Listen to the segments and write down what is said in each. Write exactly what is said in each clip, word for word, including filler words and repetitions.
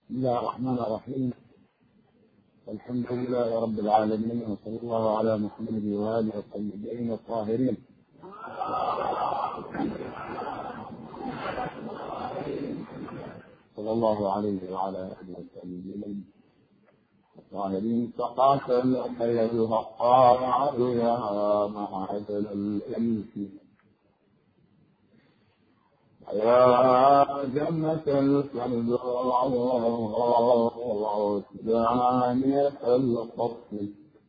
بسم الله الرحمن الرحيم. الحمد لله رب العالمين، وصلى الله على محمد وآله الطيبين الطاهرين. صلى الله عليه وعلى آله الطيبين الطاهرين. تقاتل أيها الطاعة يا معدل الإنس، يا جنة الفردوس دانية القصر.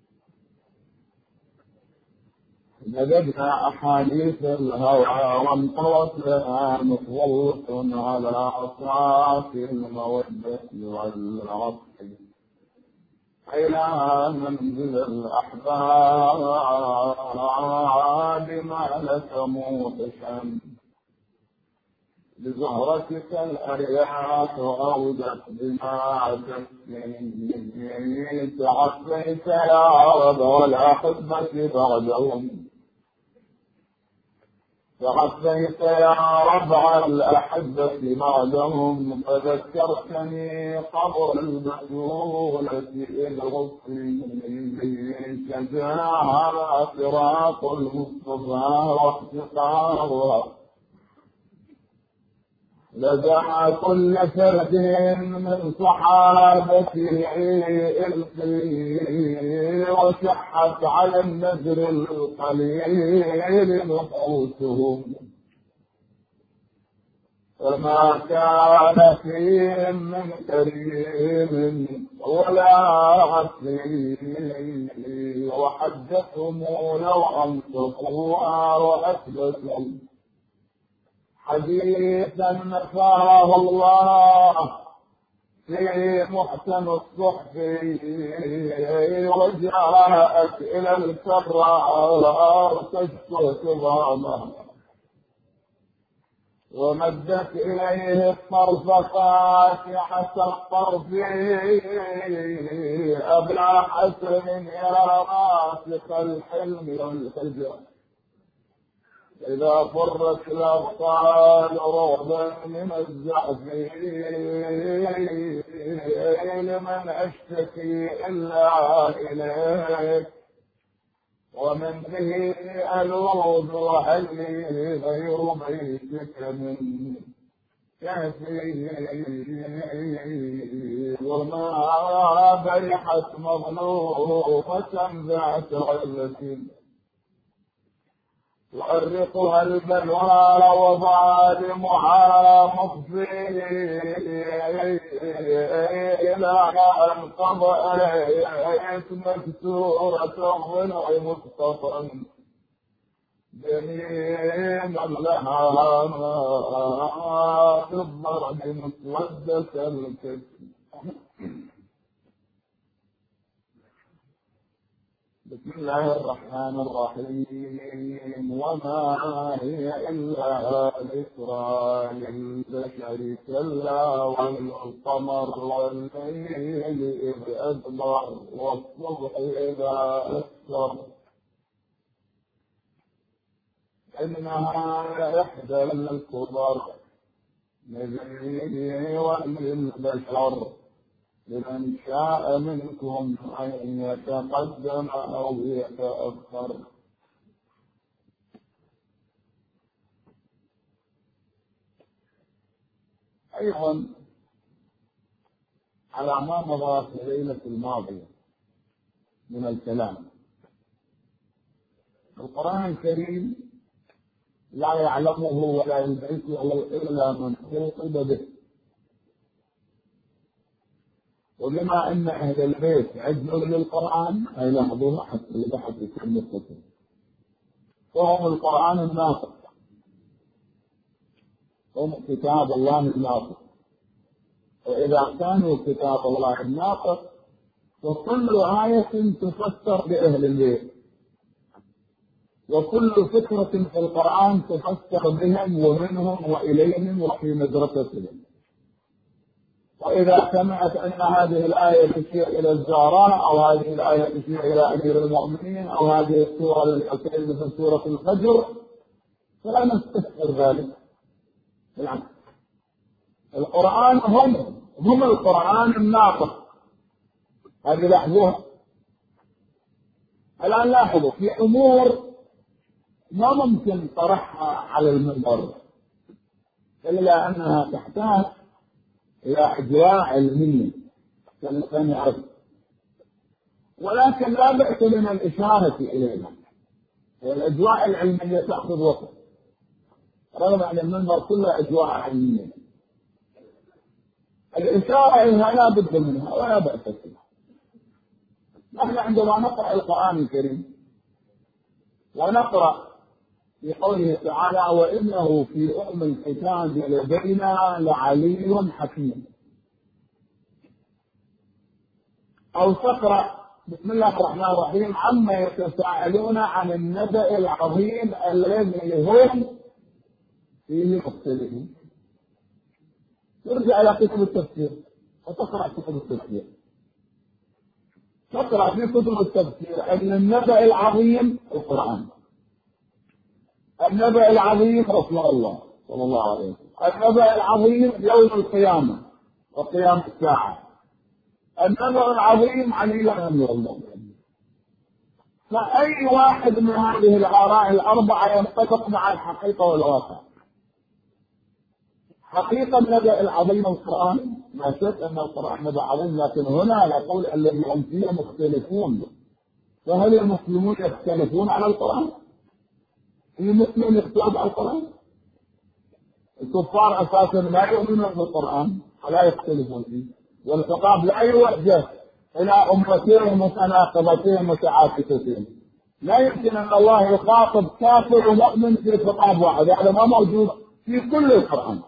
نبذنا أحاديث الهوى وانطوت لها نصوص على أصراف المودة والعطف، إلى منزل الأحباب ما لك موحشا. بزهرتك الأرياح غودت بما تسمي، تعصيت يا رب والأحبة بعدهم، تعصيت يا رب الأحبة بعدهم. فذكرتني قبر البسولة إذ غفري شجاعها فراق المصطفى واحتقارها لدى كل فرد من صحابته القي، وشحت على النذر القليل نفوسهم. فما كان فيهم من كريم ولا عسير، وحدثهم لو أنصفوها وأثبتوا حديثا نفاه الله في محسن الصحف. وجاءت إلى الكرار تشكو كظامه، ومدت إليه الطرف فاتحة الطرف أبلى حسن إلى راسخ الحلم والحجر. إذا فرت الأبطال رعبا من الزحف لمن أشتكي إلا إليك، ومن به ألوذ وحلي غير بيتك من كافي. وما برحت مظلومة ذات علة يؤرقها البلوى وظالمها مخفي، إلى أن قضيت مكسورة الضلع مصطفى جميعا لها في الضرب مسودة الكتف. بسم الله الرحمن الرحيم. وما هي إلا ذكرى للبشر، كلا والقمر والليل إذ أدبر والصبح إذا أسفر، إنها إحدى الكبر نذير وللبشر، لمن شاء منكم أن يتقدم أو يتأخر. أيضا على ما مضى في الليلة الماضية من الكلام، القرآن الكريم لا يعلمه ولا يدركه إلا من خوطب به. وبما أن أهل البيت عزوا للقرآن أي لاحظوها حتى البحث يكون متصل، وهم القرآن الناطق، هم كتاب الله الناطق. وإذا كانوا كتاب الله الناطق فكل آية تفسر بأهل البيت، وكل فكرة في القرآن تفسر بهم ومنهم وإليهم وفي مدرستهم. وإذا سمعت أن هذه الآية تشير إلى الزهراء، أو هذه الآية تشير إلى أمير المؤمنين، أو هذه السورة للحسين مثل سورة الفجر، فلا نستحقر ذلك. بالعكس، القرآن هم هم القرآن الناطق. هذه لاحظوها. الآن لاحظوا في أمور ما ممكن طرحها على المنبر إلا أنها تحتاج إلى أجواء علمية كالإنسان يعرف، ولكن لا بأس من الإشارة إليها. والأجواء العلمية تأخذ وقت، رغم أن المنبر كله أجواء علمية. الإشارة إليها لا بد منها ولا بأس فيها. نحن عندما نقرأ القرآن الكريم ونقرأ في قوله تعالى وإنه في أم الكتاب لدينا لعلي حكيم، أو تقرأ بسم الله الرحمن الرحيم عما يتساءلون عن النبأ العظيم الذي هم فيه مختلفون، ترجع إلى كتب التفسير وتقرأ كتب التفسير، تقرأ في كتب التفسير أن النبأ العظيم القرآن، النبأ العظيم رسول الله صلى الله عليه وسلم، النبأ العظيم يوم القيامة وقيام الساعة، النبأ العظيم علي أمير المؤمنين. فأي واحد من هذه الآراء الأربعة ينطبق مع الحقيقة والواقع. حقيقة النبأ العظيم القرآن، لا شك أن القرآن نبأ عظيم، لكن هنا نقول الذي هم فيه مختلفون. فهل المسلمون يختلفون على القرآن؟ في مسلم يختلف على القرآن؟ الكفار أساسا لا يؤمنون بالقرآن ولا يختلفون فيه، والخطاب لا يوجه إلى أمتين متناقضتين متعاكستين. لا يمكن أن الله يخاطب كافر ومؤمن في خطاب واحد، هذا يعني ما موجود في كل القرآن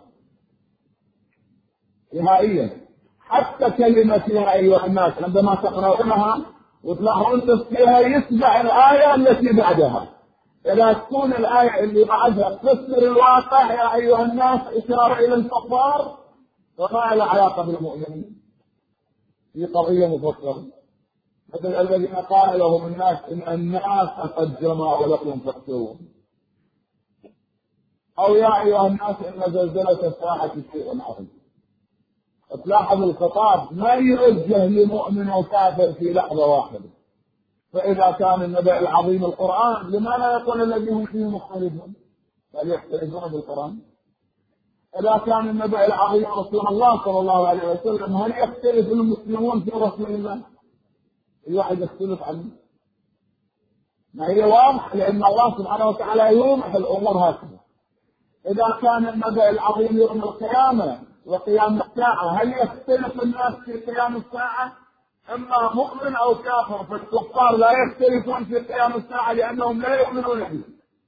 نهائيا. حتى كلمة يا أيها الناس عندما تقرأونها وتلاحظون فيها يتبع الآية التي بعدها. إذا تكون الآية اللي بعدها تفسر الواقع يا أيها الناس إشارة إلى الكفار، فما لها علاقة بالمؤمنين في قضية مفصلة. مثل الذين قال لهم الناس إن الناس قد جمعوا لكم فاخشوهم، أو يا أيها الناس إن زلزلة الساعة شيء عظيم. تلاحظ الخطاب ما يوجه لمؤمن وكافر في لحظة واحدة. فإذا كان النبأ العظيم القرآن لماذا يقول الذين فيه مختلفون؟ بل يختلفون بالقرآن. إذا كان النبأ العظيم رسول الله صلى الله عليه وسلم هل يختلف المسلمون في رسول الله؟ الواحد يختلف عنه. ما هي واضحة، لأن الله سبحانه وتعالى يوضح الأمور هكذا. إذا كان النبأ العظيم يوم القيامة وقيام الساعة هل يختلف الناس في قيام الساعة؟ إما مؤمن أو كافر. فالكفار لا يختلفون في قيام الساعة لأنهم لا يؤمنون به،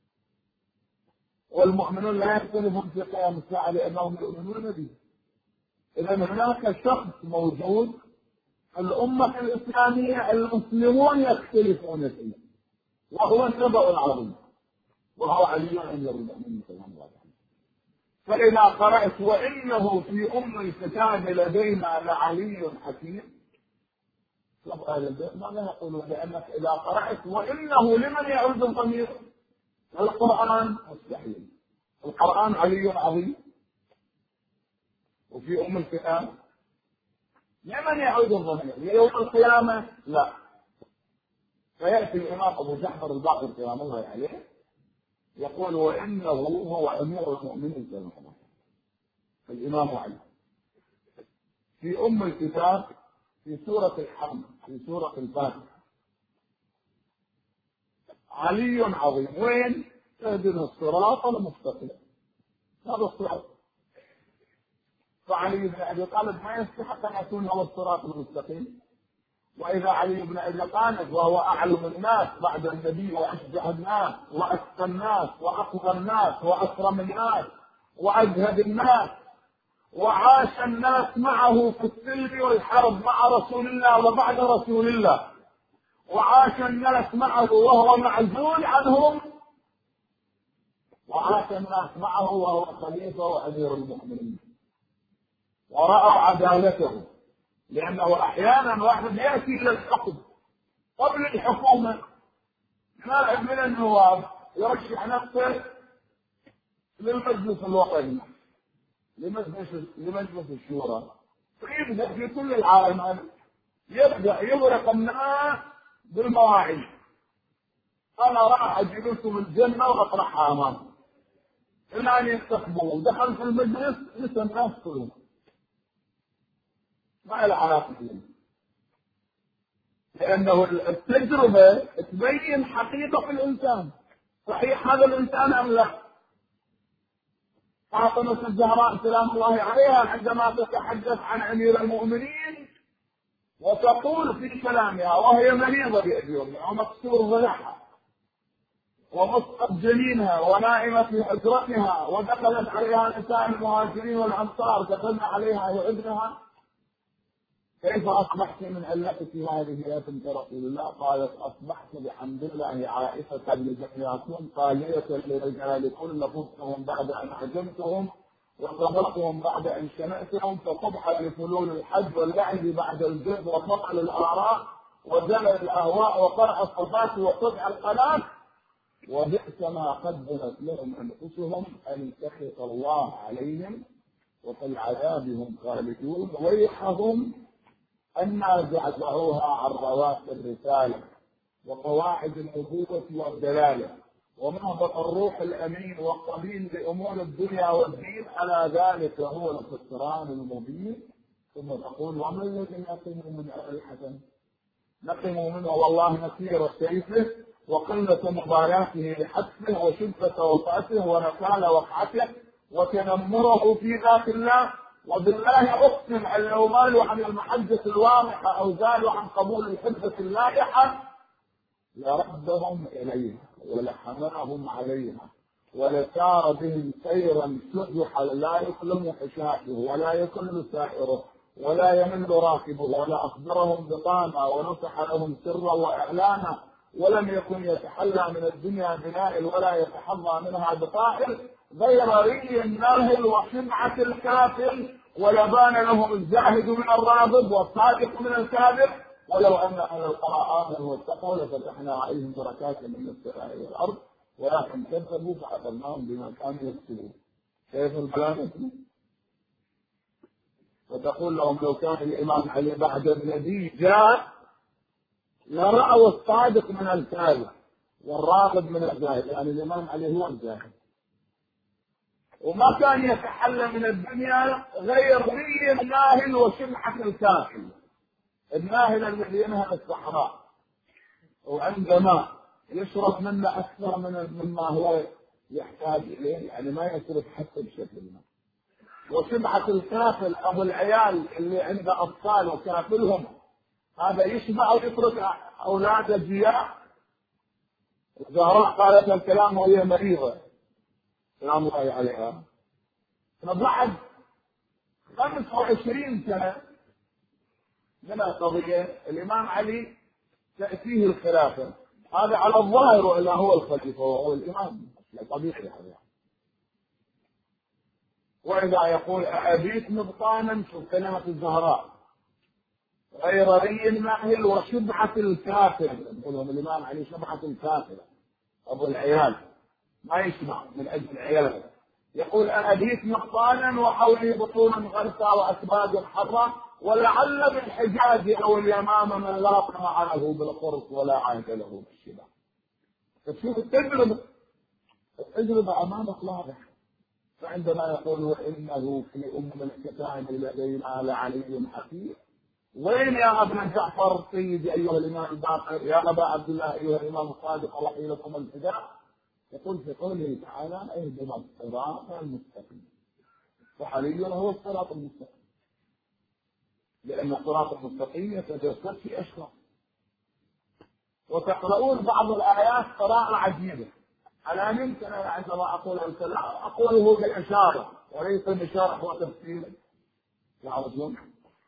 والمؤمنون لا يختلفون في قيام الساعة لأنهم يؤمنون به. إذا هناك شخص موجود في الأمة الإسلامية المسلمون يختلفون فيه، وهو النبأ العظيم، وهو علي أمير المؤمنين صلى الله عليه وسلم. فإذا قرأت وإنه في أم الكتاب لدينا لعلي حكيم، أهل البيت ماذا يقولون؟ لأنك إذا قرأت وإنه لمن يعود الضمير؟ القرآن مستحيل. القرآن علي عظيم، وفي أم الكتاب لمن يعود الضمير؟ ليوم القيامة؟ لا. فيأتي الإمام أبو جعفر الباقر سلام الله عليه يقول وإنه هو أمير المؤمنين صلى الله عليه وسلم، الإمام علي. في أم الكتاب في سورة الحمد في سورة الفاتحة علي عظيم. وين؟ اهدنا الصراط المستقيم، هذا الصراط. فعلي بن أبي طالب ما يستحق أن يكون هو الصراط المستقيم. وإذا علي بن أبي طالب وهو أعلم الناس بعد النبي وأشجع الناس وأتقى الناس وأقوى الناس وأكرم الناس وأجهد الناس، وعاش الناس معه في السلم والحرب مع رسول الله وبعد رسول الله، وعاش الناس معه وهو معزول عنهم، وعاش الناس معه وهو خليفة وأمير المؤمنين، ورأوا عدالته. لأنه أحيانا واحد يأتي إلى الحكم قبل الحكومة، نائب من النواب يرشح نفسه للمجلس الوطني، لمجلس لمجلس الشورى، ويبدأ في كل العالم هذا يبدأ يغرق الناس بالمواعيد. أنا راح أجيب لكم الجنة وأطرحها أمامكم. الآن يستقبلون دخل في المجلس لسه الناس كلهم ما له علاقة فيه. لأنه التجربة تبين حقيقة الإنسان، صحيح هذا الإنسان أم لا. فاطمة الزهراء سلام الله عليها عندما تتحدث عن أمير المؤمنين وتقول في كلامها وهي مريضة بأجرها ومكسور ضلعها ومسقط جنينها ونائمة في حجرتها ودخلت عليها نساء المهاجرين والأنصار دخلن عليها وابنها، كيف أصبحت من علتك هذه يا بنت رسول الله؟ قالت أصبحت بحمد الله عائشة لجميعكم قالية لرجالكم لفظتهم بعد أن عجمتهم وصبرتهم بعد أن شنأتهم، فقبح لفلول الحج واللعب بعد الجد وفصل الآراء وزلل الأهواء وقرع الصفات وقطع القناة، وبئس ما قدمت لهم أنفسهم أن سخط الله عليهم وفي العذاب هم خالدون، ويحهم أن زعزعوها عن رواتب الرسالة وقواعد النبوة والدلالة ومهبط الروح الأمين والقبيل لأمور الدنيا والدين، على ذلك هو الخسران المبين. ثم تقول وما الذي نقم من أهل الحسن؟ نقم منه والله نسير سيفه وقلة مبالاته لحتفه وشدة وفاته ونكال وقعته وتنمره في ذات الله. وبالله أقسم أن لو مالوا عن المحجة الواضحة أو زالوا عن قبول الحجة اللائحة لردهم إليها ولحملهم عليها ولسار بهم سيرا سجحا لا يسلم حشاشه ولا يكل سائره ولا يمل راكبه، ولا أخبرهم بطانا ونصح لهم سرا وإعلانا، ولم يكن يتحلى من الدنيا بنائل ولا يتحظى منها بطائل غير ري الناهل وشمعة الكافر، ولبان لهم الزاهد من الراغب والصادق من الكاذب، ولو أن أهل القرى آمنوا واتقوا لفتحنا عليهم بركات من السماء والأرض ولكن كذبوا فأخذناهم بما كانوا يكسبون. كيف الكلام؟ وتقول لهم لو كان الإمام علي بعد النبي جاء لرأوا الصادق من الكاذب والراغب من الزاهد، يعني الإمام علي هو الزاهد، وما كان يتحلى من الدنيا غير ري الناهل وشمعة الكافل. الناهل الذي ينهل الصحراء وعندما يشرب منه أكثر من مما هو يحتاج إليه، يعني ما يصرف حتى بشكل ما. وشمعة الكافل أبو العيال اللي عنده أطفال وكافلهم، هذا يشبع ويترك أولاده جياع. الزهراء قالت الكلام وهي مريضة سلام الله عليها. فبعد خمسة وعشرين سنة من القضية الإمام علي تأتيه الخلافة، هذا على الظاهر وإلا هو الخليفة وهو الإمام طبيعي هذا. وإذا يقول أبيت مبطانا شوف كلمة الزهراء غير ري الناهل وشبعة الكافر، يقولون الإمام علي شبعة الكافر أبو العيال ما يشبع من أجل العيال. يقول أبيت مبطانا وحولي بطون غرسا وأسباب حرة ولعل بالحجاز أو اليمام من لا طمع له بالقرص ولا عهد له بالشبع. فتشوف التجربة التجربة أمامك واضح. فعندما يقول وإنه في أم الكتاب لدينا لعلي حكيم، وين يا ابن جعفر سيدي أيها الإمام الباقر يا أبا عبد الله أيها الإمام الصادق رحيلكم الفداء؟ يقول في قوله تعالى اهدنا الصراط المستقيم، وحاليا هو الصراط المستقيم، لأن الصراط المستقيم يتجسد في أشخاص. وتقرؤون بعض الآيات قراءة عجيبة. أنا يمكن أنا عندما أقول الكلام أقوله بالإشارة وليس الإشارة هو تفسير يعرفون،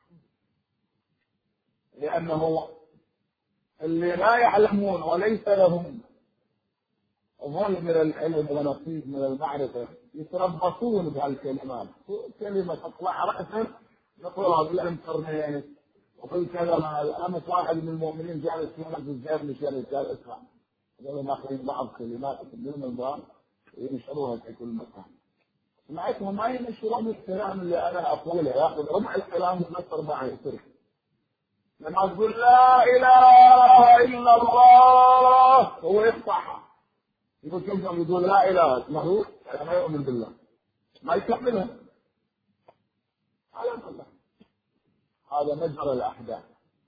لأنه اللي لا يعلمون وليس لهم ظل من العلم ونصيب من المعرفة يتربصون بهالكلمات. كلمة تطلع رأسا نقولها بالإنترنت وفي كلمة. الأمس واحد من المؤمنين جالس في مسجد زيد مشاري قال اسمع، قالوا ناخذين بعض كلمات من المنبر وينشروها في كل مكان. سمعتهم ما ينشرون الكلام اللي أنا أقوله، يأخذ ربع الكلام بس أربعة يترك. لما تقول لا إله إلا الله هو يقطعها، يقول كلهم يقول لا إله اسمه ما يؤمن بالله، ما يكملها. على الله هذا مجرى الأحداث.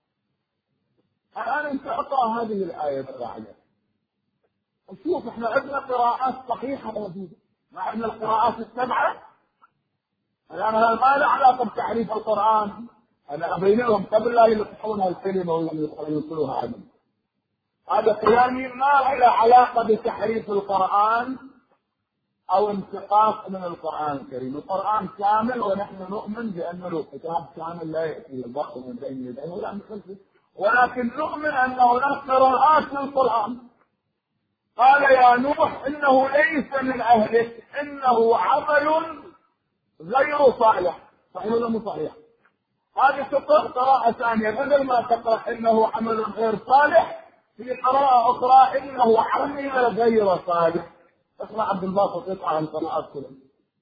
الآن أنت أقرأ هذه الآية بعدها، شوف احنا عندنا قراءات صحيحة موجودة مع أن القراءات السبعة. الآن هذا ما له علاقة بتعريف القرآن، أنا أبين لهم قبل لا يلقون الكلمة ولم يقولوها عنه. هذا كلامي ما له علاقة بتحريف القرآن أو انتقاص من القرآن الكريم. القرآن كامل ونحن نؤمن بأنه له كتاب كامل لا يأتي الباطل من بين يديه ولا من خلفه، ولكن نؤمن أن هناك قراءات للقرآن. قال يا نوح إنه ليس من أهلك إنه عمل غير صالح. صحيح ولا مو صحيح؟ هذه تقرأ قراءة ثانية، بدل ما تقرأ إنه عمل غير صالح في قراءة أخرى إنه عمل غير صالح. اسمع عبد الباسط يطلع عن القراءات كلها.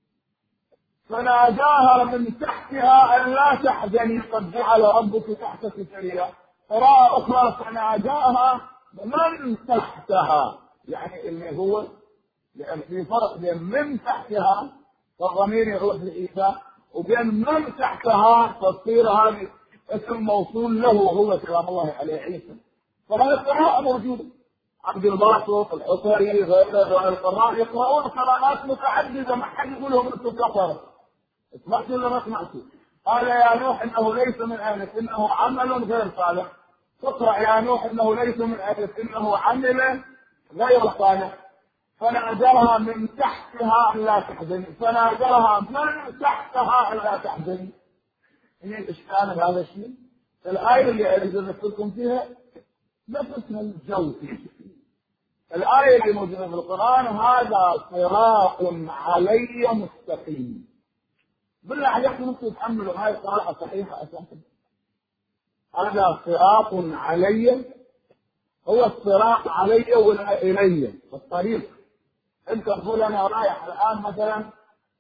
فناداها من تحتها أن لا تحزني قد جعل ربك تحتك سريرا. قراءة أخرى فناداها من تحتها، يعني اللي هو لأن في فرق بين من تحتها فالضمير يروح لعيسى وبين من تحتها تصير هذه اسم موصول له وهو كلام الله عليه عيسى. فهذه القراءة موجودة. عبد الباسط الحصري غيره القراء يقرؤون قراءات متعددة ما حد يقول لهم انتم كفرة. سمعتوا ولا ما سمعتوا؟ قال يا نوح انه ليس من اهلك انه عمل غير صالح. تقرأ يا نوح انه ليس من اهلك انه عمل غير صالح. فنادرها من تحتها ان لا تحزن، فنادرها من تحتها ان لا تحزن. هي الاشكال بهذا الشيء. الايه اللي اريد اذكركم فيها نفسها الجو. الايه اللي موجوده في القران هذا صراط علي مستقيم. بالله عليكم انتم تحملوا هاي القراءه صحيحه اساسا. هذا صراط علي، هو الصراط علي ولا الي الطريق. انت تقول انا رايح الان مثلا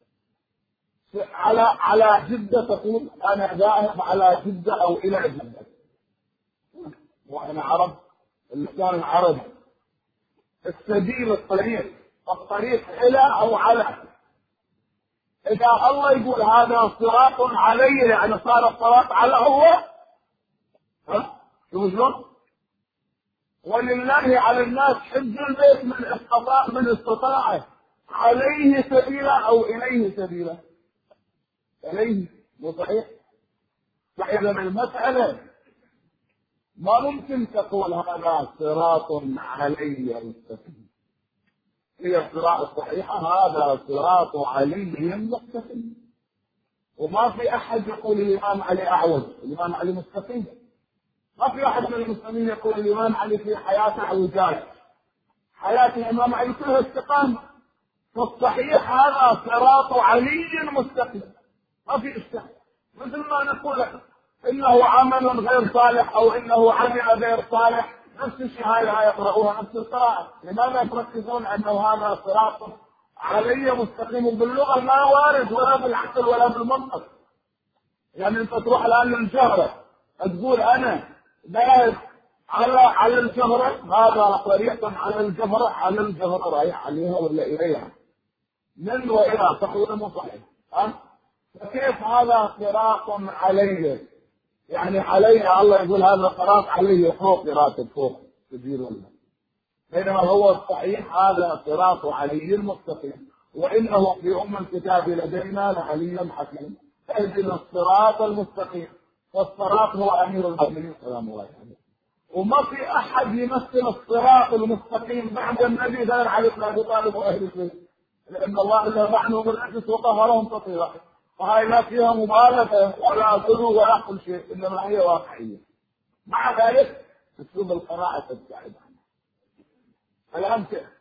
على على جده، تقول انا ذاهب على جده او الى جده، وانا عرب اللسان العربي. السبيل الطريق، الطريق الى او على. اذا الله يقول هذا صراط علي يعني صار الصراط على هو، ها شو شلون؟ ولله على الناس حج البيت من استطاع من استطاعه عليه سبيلا او اليه سبيلا. اليه مو صحيح؟ فاذا المساله ما ممكن تقول هذا صراط علي مستقيم. هي القراءة الصحيحة هذا صراط علي مستقيم. وما في احد يقول الامام علي اعوج، الامام علي مستقيم. ما في احد من المسلمين يقول الامام علي في حياته اعوجاج. حياة الامام علي كلها استقامة. فالصحيح هذا صراط علي مستقيم، ما في اشكال. مثل ما نقول انه عمل غير صالح او انه عمل غير صالح، نفس الشيء هاي يقرؤوها نفس القراءة. لماذا تركزون انه هذا صراط علي مستقيم؟ باللغة ما وارد ولا بالعقل ولا بالمنطق. يعني انت تروح الان للجهرة تقول انا ذاهب على على الجهرة، هذا طريق على الجهرة، على الجهرة رايح عليها ولا اليها، من والى، صح ولا مو صحيح؟ ها؟ فكيف هذا صراط علي؟ يعني علي الله يقول هذا صراط علي فوق راتب فوق كبير ولا، بينما هو الصحيح هذا صراط علي المستقيم. وانه في ام الكتاب لدينا لعلي حكيم اهدنا الصراط المستقيم. والصراط هو امير المؤمنين سلام الله عليه. وما في احد يمثل الصراط المستقيم بعد النبي غير علي بن ابي طالب واهل البيت، لان الله الا نحن بالعكس وطهرهم تطهيرا. فهاي لا فيها مبالغه ولا غلو ولا كل شيء، انما هي واقعيه. مع ذلك اسلوب القراءه تبتعد عنها. الان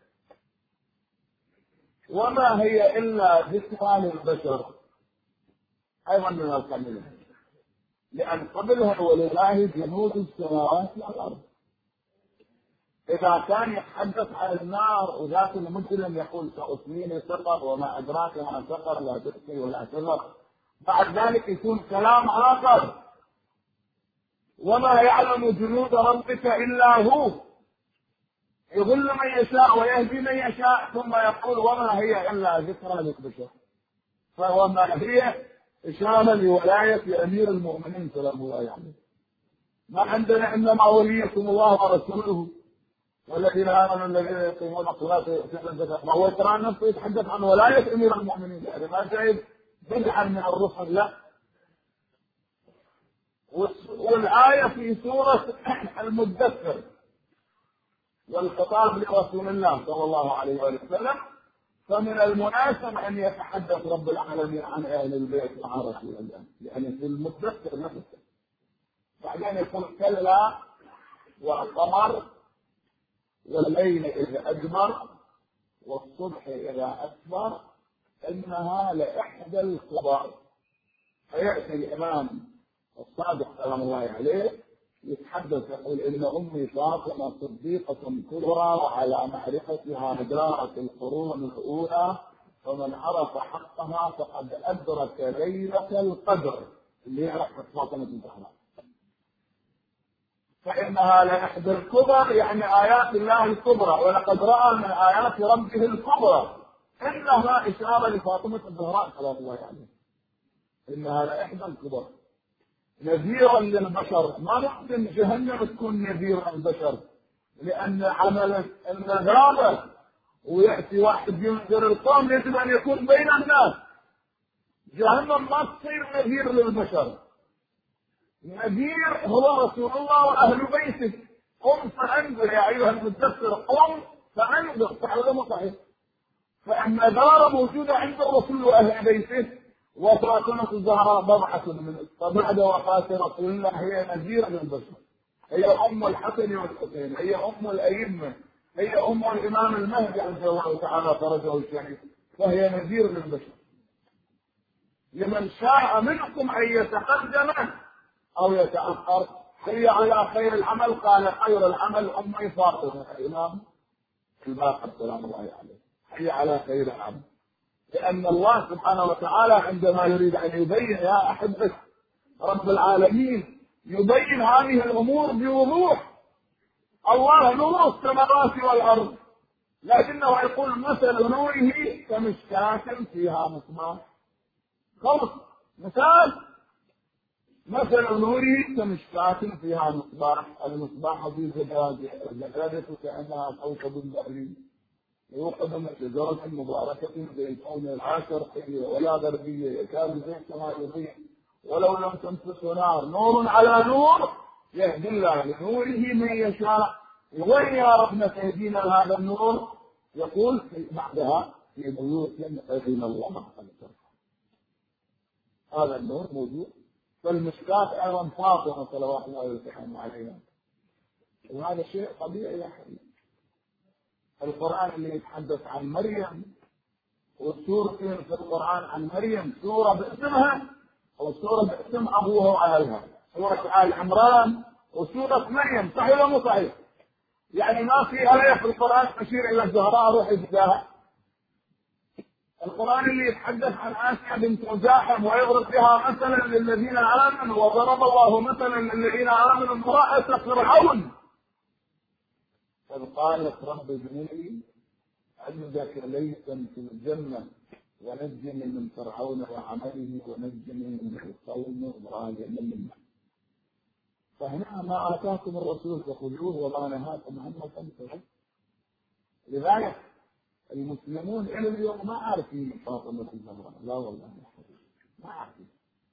وما هي الا ذكرى للبشر ايضا من القبيله، لان قبلها ولله جنود السماوات والارض. إذا كان يتحدث عن النار وذاك المجرم يقول سأصليني سقر وما أدراك ما سقر لا تبقي ولا تذر، بعد ذلك يكون كلام آخر وما يعلم جنود ربك إلا هو يضل من يشاء ويهدي من يشاء، ثم يقول وما هي إلا ذكرى للبشر. فوما هي إشارة لولاية أمير المؤمنين سلام الله عليه. ما عندنا إنما وليكم الله ورسوله والذين آمنوا الذين يقيمون الصلاة ويؤتون الزكاة. ما هو ترى نفسه يتحدث عن ولاية أمير المؤمنين، يعني ما جايب بدعا من الرسل لا. والآية في سورة المدثر والخطاب لرسول الله صلى الله عليه وسلم، فمن المناسب أن يتحدث رب العالمين عن أهل البيت مع رسول الله، يعني في المدثر نفسه. بعدين يقول كلا والقمر والليل إذا أدبر والصبح إذا أسفر إنها لإحدى الكبر. فيأتي الإمام الصادق سلام الله عليه يتحدث يقول إن أمي فاطمة صديقة كبرى وعلى معرفتها مدارة القرون الأولى، فمن عرف حقها فقد أدرك ليلة القدر اللي يعرف فاطمة الزهراء. فإنها لإحدى الكبر يعني آيات الله الكبرى، ولقد رأى من آيات ربه الكبرى، إنها إشارة لفاطمة الزهراء سلام الله عليه. إنها لإحدى الكبر نذيرا للبشر. ما ممكن جهنم تكون نذيرا للبشر، لأن عمل النذارة ويأتي واحد ينذر القوم يجب أن يكون بين الناس. جهنم ما تصير نذير للبشر، نذير هو رسول الله وأهل بيته. قم فأنذر يا أيها المدثر، قم فأنذر. تعلموا صحيح. فالنذارة موجودة عند الرسول وأهل بيته، وفاطمة الزهراء بضعة منه، فبعد وفاة رسول الله هي نذيرة للبشر. هي أم الحسن والحسين، هي أم الأئمة، هي أم الإمام المهدي عز الله تعالى فرجه الشريف، فهي نذير للبشر. لمن شاء منكم أن يتقدم أو يتأخر. هي على خير العمل، قال خير العمل أمي فاطمة الإمام الباقر سلام الله عليه، هي على خير العمل. لأن الله سبحانه وتعالى عندما يريد أن يبين يا أحبة رب العالمين يبين هذه الأمور بوضوح. الله نور السماوات والأرض، لكنه يقول مثل نوره كمشكاة فيها مصباح. خلص مثال، مثل نوره كمشكاة فيها مصباح. المصباح في زجاجة، الزجاجة كأنها كوكب بري يوقد من شجرة مباركة زيتون العاشر ولا غربية يكاد زيتها يضيء ولو لم تمسسه نار، نور على نور يهدي الله لنوره من يشاء. وين يا ربنا تهدينا هذا النور؟ يقول بعدها في بيوت أذن الله أن ترفع. هذا النور موجود. فالمشكاة أيضا فاطمة صلوات الله وسلامه عليها، وهذا شيء طبيعي يا حبيبي. القرآن اللي يتحدث عن مريم، والسورتين في القرآن عن مريم، سورة باسمها وسورة باسم أبوها وأهلها، سورة آل عمران وسورة مريم. صحيح ولا مو صحيح؟ يعني ما في آية في القرآن تشير إلى الزهراء روحي بداها. القرآن اللي يتحدث عن آسيا بنت مزاحم ويضرب بها مثلا للذين آمنوا، وضرب الله مثلا للذين آمنوا امرأة فرعون إذ قالت رب ابن لي عندك ليتا في الجنة ونجني من فرعون وعمله ونجني من القوم الظالمين منه. فهنا ما آتاكم الرسول فخذوه وما نهاكم عنه فانتهوا. لذلك المسلمون إلى اليوم ما عارفين فاطمة الزهراء، لا والله ما عارفين.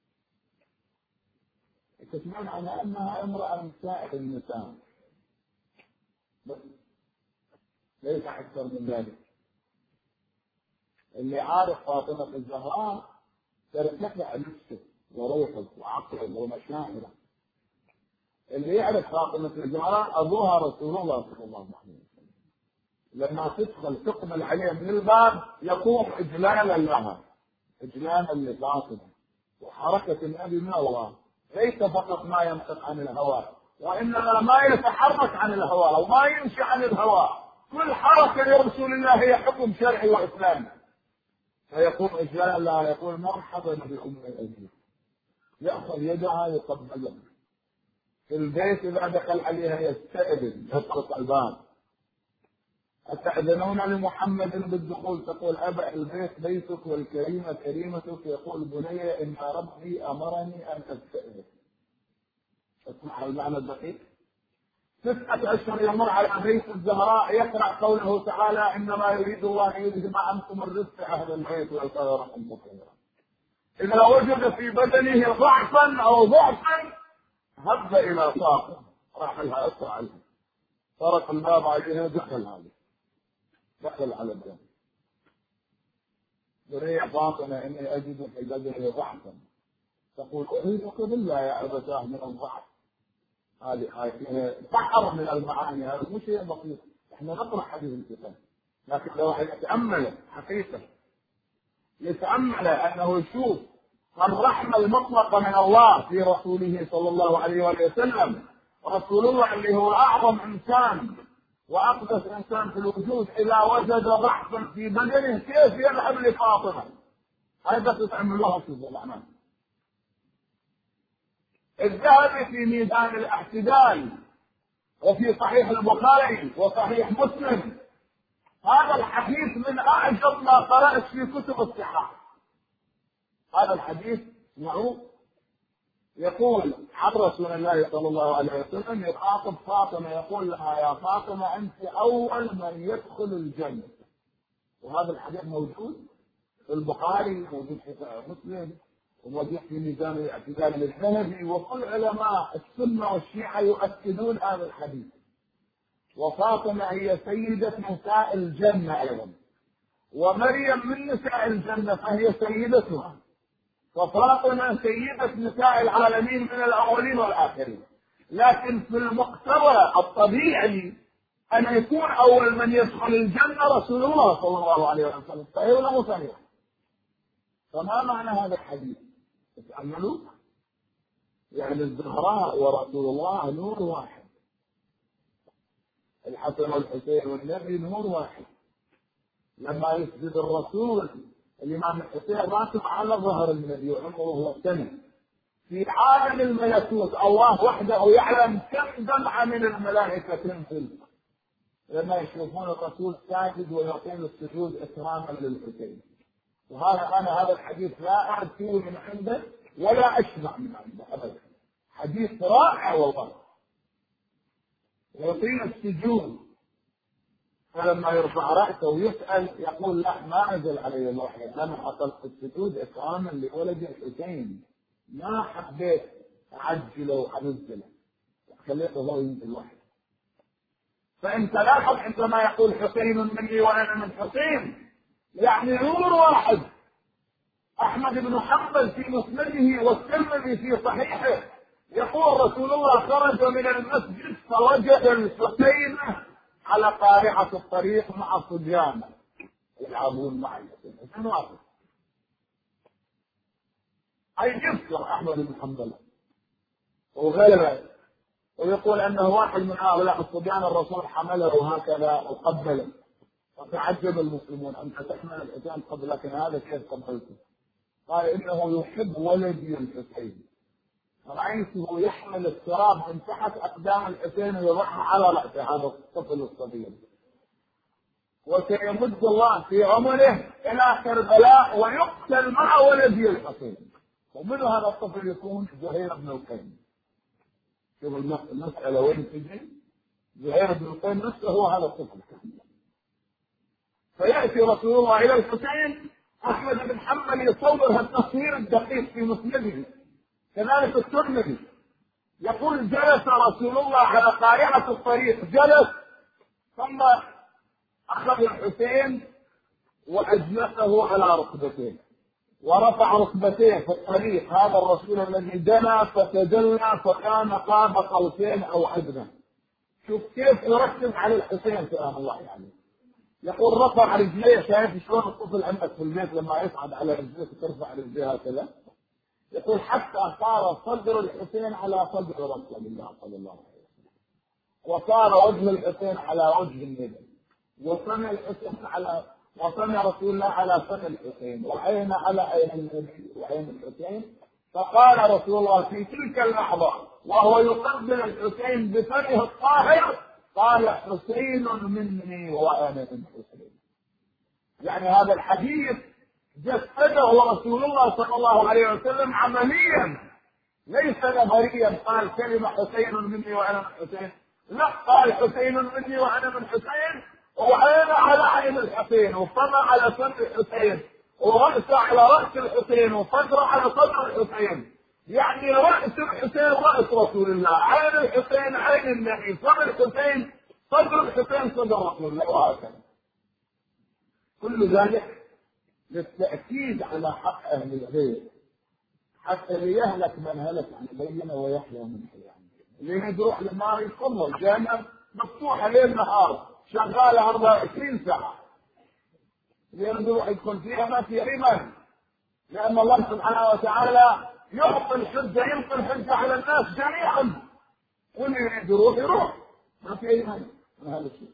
يكتبون على أنها امرأة من سائر النساء بس، ليس أكثر من ذلك. اللي عارف فاطمة الزهراء ترتفع نفسه وروحه وعقله ومشاعره. اللي يعرف فاطمة الزهراء أبوها رسول الله صلى الله عليه وسلم، لما تدخل تقبل عليه من الباب يقوم إجلالا لها، إجلالا لفاطمة. وحركة النبي من الله، ليس فقط ما ينطق عن الهوى، وإنما ما يتحرك عن الهواء وما يمشي عن الهواء، كل حركة لرسول الله هي حكم شرعي وإسلامي. فيقوم إجلال لا يقول مرحبا بأم الأبي، يأخذ يدها يقبلها في البيت، إذا دخل عليها يستأذن يطرق الباب، أتأذنون لمحمد بالدخول؟ تقول أبا البيت بيتك والكريمة كريمتك. يقول بني إن ربي أمرني أن أستأذن. اسمع المعنى الدقيق. تسعة أشهر يمر على بيت الزهراء يقرأ قوله تعالى إنما يريد الله أن يذهب عنكم الرزق أهل البيت ويطهركم تطهيرا. إذا وجد في بدنه ضعفا أو ضعفا هب إلى ساقه، راح لها أسرع لها، طرق الباب عليها دخل عليه، دخل على الدم. بريع فاطمة إني أجد في بدنه ضعفا، تقول أريدك بالله يا أبتاه من الضعف. هذه هذه بحر من المعاني، هذا مو شيء بسيط. احنا نقرأ حديث الكتاب، لكن لو واحد يتأمل حقيقة، يتأمل أنه يشوف الرحمة المطلقة من الله في رسوله صلى الله عليه وآله وسلم. رسول الله اللي هو أعظم إنسان وأقدس إنسان في الوجود، إذا وجد ضعفا في بدنه كيف يذهب لفاطمة؟ هذا تتأمل الله في الظلامات. الذهبي في ميزان الاعتدال وفي صحيح البخاري وصحيح مسلم، هذا الحديث من أعجب ما قرأت في كتب الصحاح. هذا الحديث معروف، يقول عن رسول الله صلى الله عليه وسلم يخاطب فاطمة يقول لها يا فاطمة أنت أول من يدخل الجنة. وهذا الحديث موجود في البخاري، موجود في مسلم، وموجود في ميزان الاعتدال للذهبي، وكل علماء السنة والشيعة يؤكدون هذا الحديث. وفاطمة هي سيدة نساء الجنة أيضا، ومريم من نساء الجنة فهي سيدتها، وفاطمة سيدة نساء العالمين من الأولين والآخرين. لكن في المقتضى الطبيعي أن يكون أول من يدخل الجنة رسول الله صلى الله عليه وسلم. صحيح ولا مو صحيح؟ فما معنى هذا الحديث؟ تتأملوا، يعني الزهراء ورسول الله نور واحد، الحسن والحسين والنبي نور واحد. لما يسجد الرسول الإمام الحسين راسب على ظهر النبي وعمره سنة. في عالم الملكوت الله وحده يعلم كم جمعة من الملائكة تنزل لما يشوفون الرسول ساجد ويقول السجود إكراما للحسين. وهذا أنا هذا الحديث لا أعرف فيه من عنده ولا أشبع من عنده أبدا، حديث رائع والله. يطيل السجود، فلما يرفع رأسه ويسأل يقول لا ما نزل علي الوحي، لما حصلت السجود إكراما لولد الحسين، ما حبيت أعجله وأنزله، خليته هو ينزل الوحي. فأنت لاحظ عندما يقول حسين مني وأنا من حسين، يعني نور واحد. أحمد بن حنبل في مسنده والترمذي في صحيحه يقول رسول الله خرج من المسجد فوجد الحسين على قارعة الطريق مع صبيان يلعبون معي. أي يذكر أحمد بن حنبل وغيره، ويقول أنه واحد من هؤلاء الصبيان الرسول حمله هكذا وقبله، فتعجب المسلمون أنت تحمل الحسين قبل، لكن هذا كيف قبلته؟ قال إنه يحب ولدي الحسين، رأيته يحمل التراب من تحت أقدام الحسين ويضعها على رأسه هذا الطفل الصغير، وسيمد الله في عمره إلى كربلاء ويقتل مع ولدي الحسين. ومن هذا الطفل يكون زهير بن القيم. شوف المسألة وين تجي، زهير بن القيم نفسه هو هذا الطفل. فيأتي رسول الله إلى الحسين، أحمد بن حنبل يصور التصوير الدقيق في مسنده، كذلك الترمذي يقول جلس رسول الله على قارعة الطريق، جلس ثم أخذ الحسين وأجلسه على ركبتيه ورفع ركبتيه في الطريق. هذا الرسول الذي دنا فتدلى فكان قاب قوسين أو أدنى. شوف كيف يركز على الحسين سلام الله عليه يعني. يقول رفع رجليه، شايف شلون الطفل عندك في البيت لما يصعد على رجليك ترفع رجليه هكذا، يقول حتى صار صدر الحسين على صدر رسول الله صلى الله عليه وسلم، وصار وجه الحسين على وجه النبي، وسمع الحسين على وسمع رسول الله على سمع الحسين، وعين على عين النبي وعين الحسين. فقال رسول الله في تلك اللحظة وهو يقبل الحسين بفمه الطاهر، قال حسين مني وأنا من حسين. يعني هذا الحديث جسده رسول الله صلى الله عليه وسلم عمليا، ليس نظريا قال كلمة حسين مني وأنا من حسين، لا، قال حسين مني وأنا من حسين، وعين على عين الحسين، وفم على فم الحسين، ورأس على رأس الحسين، وصدر على صدر الحسين. يعني رأس الحسين رأس رسول الله، عين الحسين عين النبي، فم الحسين صدر الحسين صدر رسول الله، وهكذا. كل ذلك للتأكيد على حق أهل البيت، حتى ليهلك من هلك عن بينه ويحيى من حي عن بينه. اللي يروح للنار يفضل، الجنة مفتوحة ليل نهار شغالة أربعة وعشرين ساعة، يروح يكون فيها ما في رمل، لأن الله سبحانه وتعالى يعطي الحجة، يلقي الحجة على الناس جميعا، واللي يريد يروح يروح، ما في أي مانع من هذا الشيء.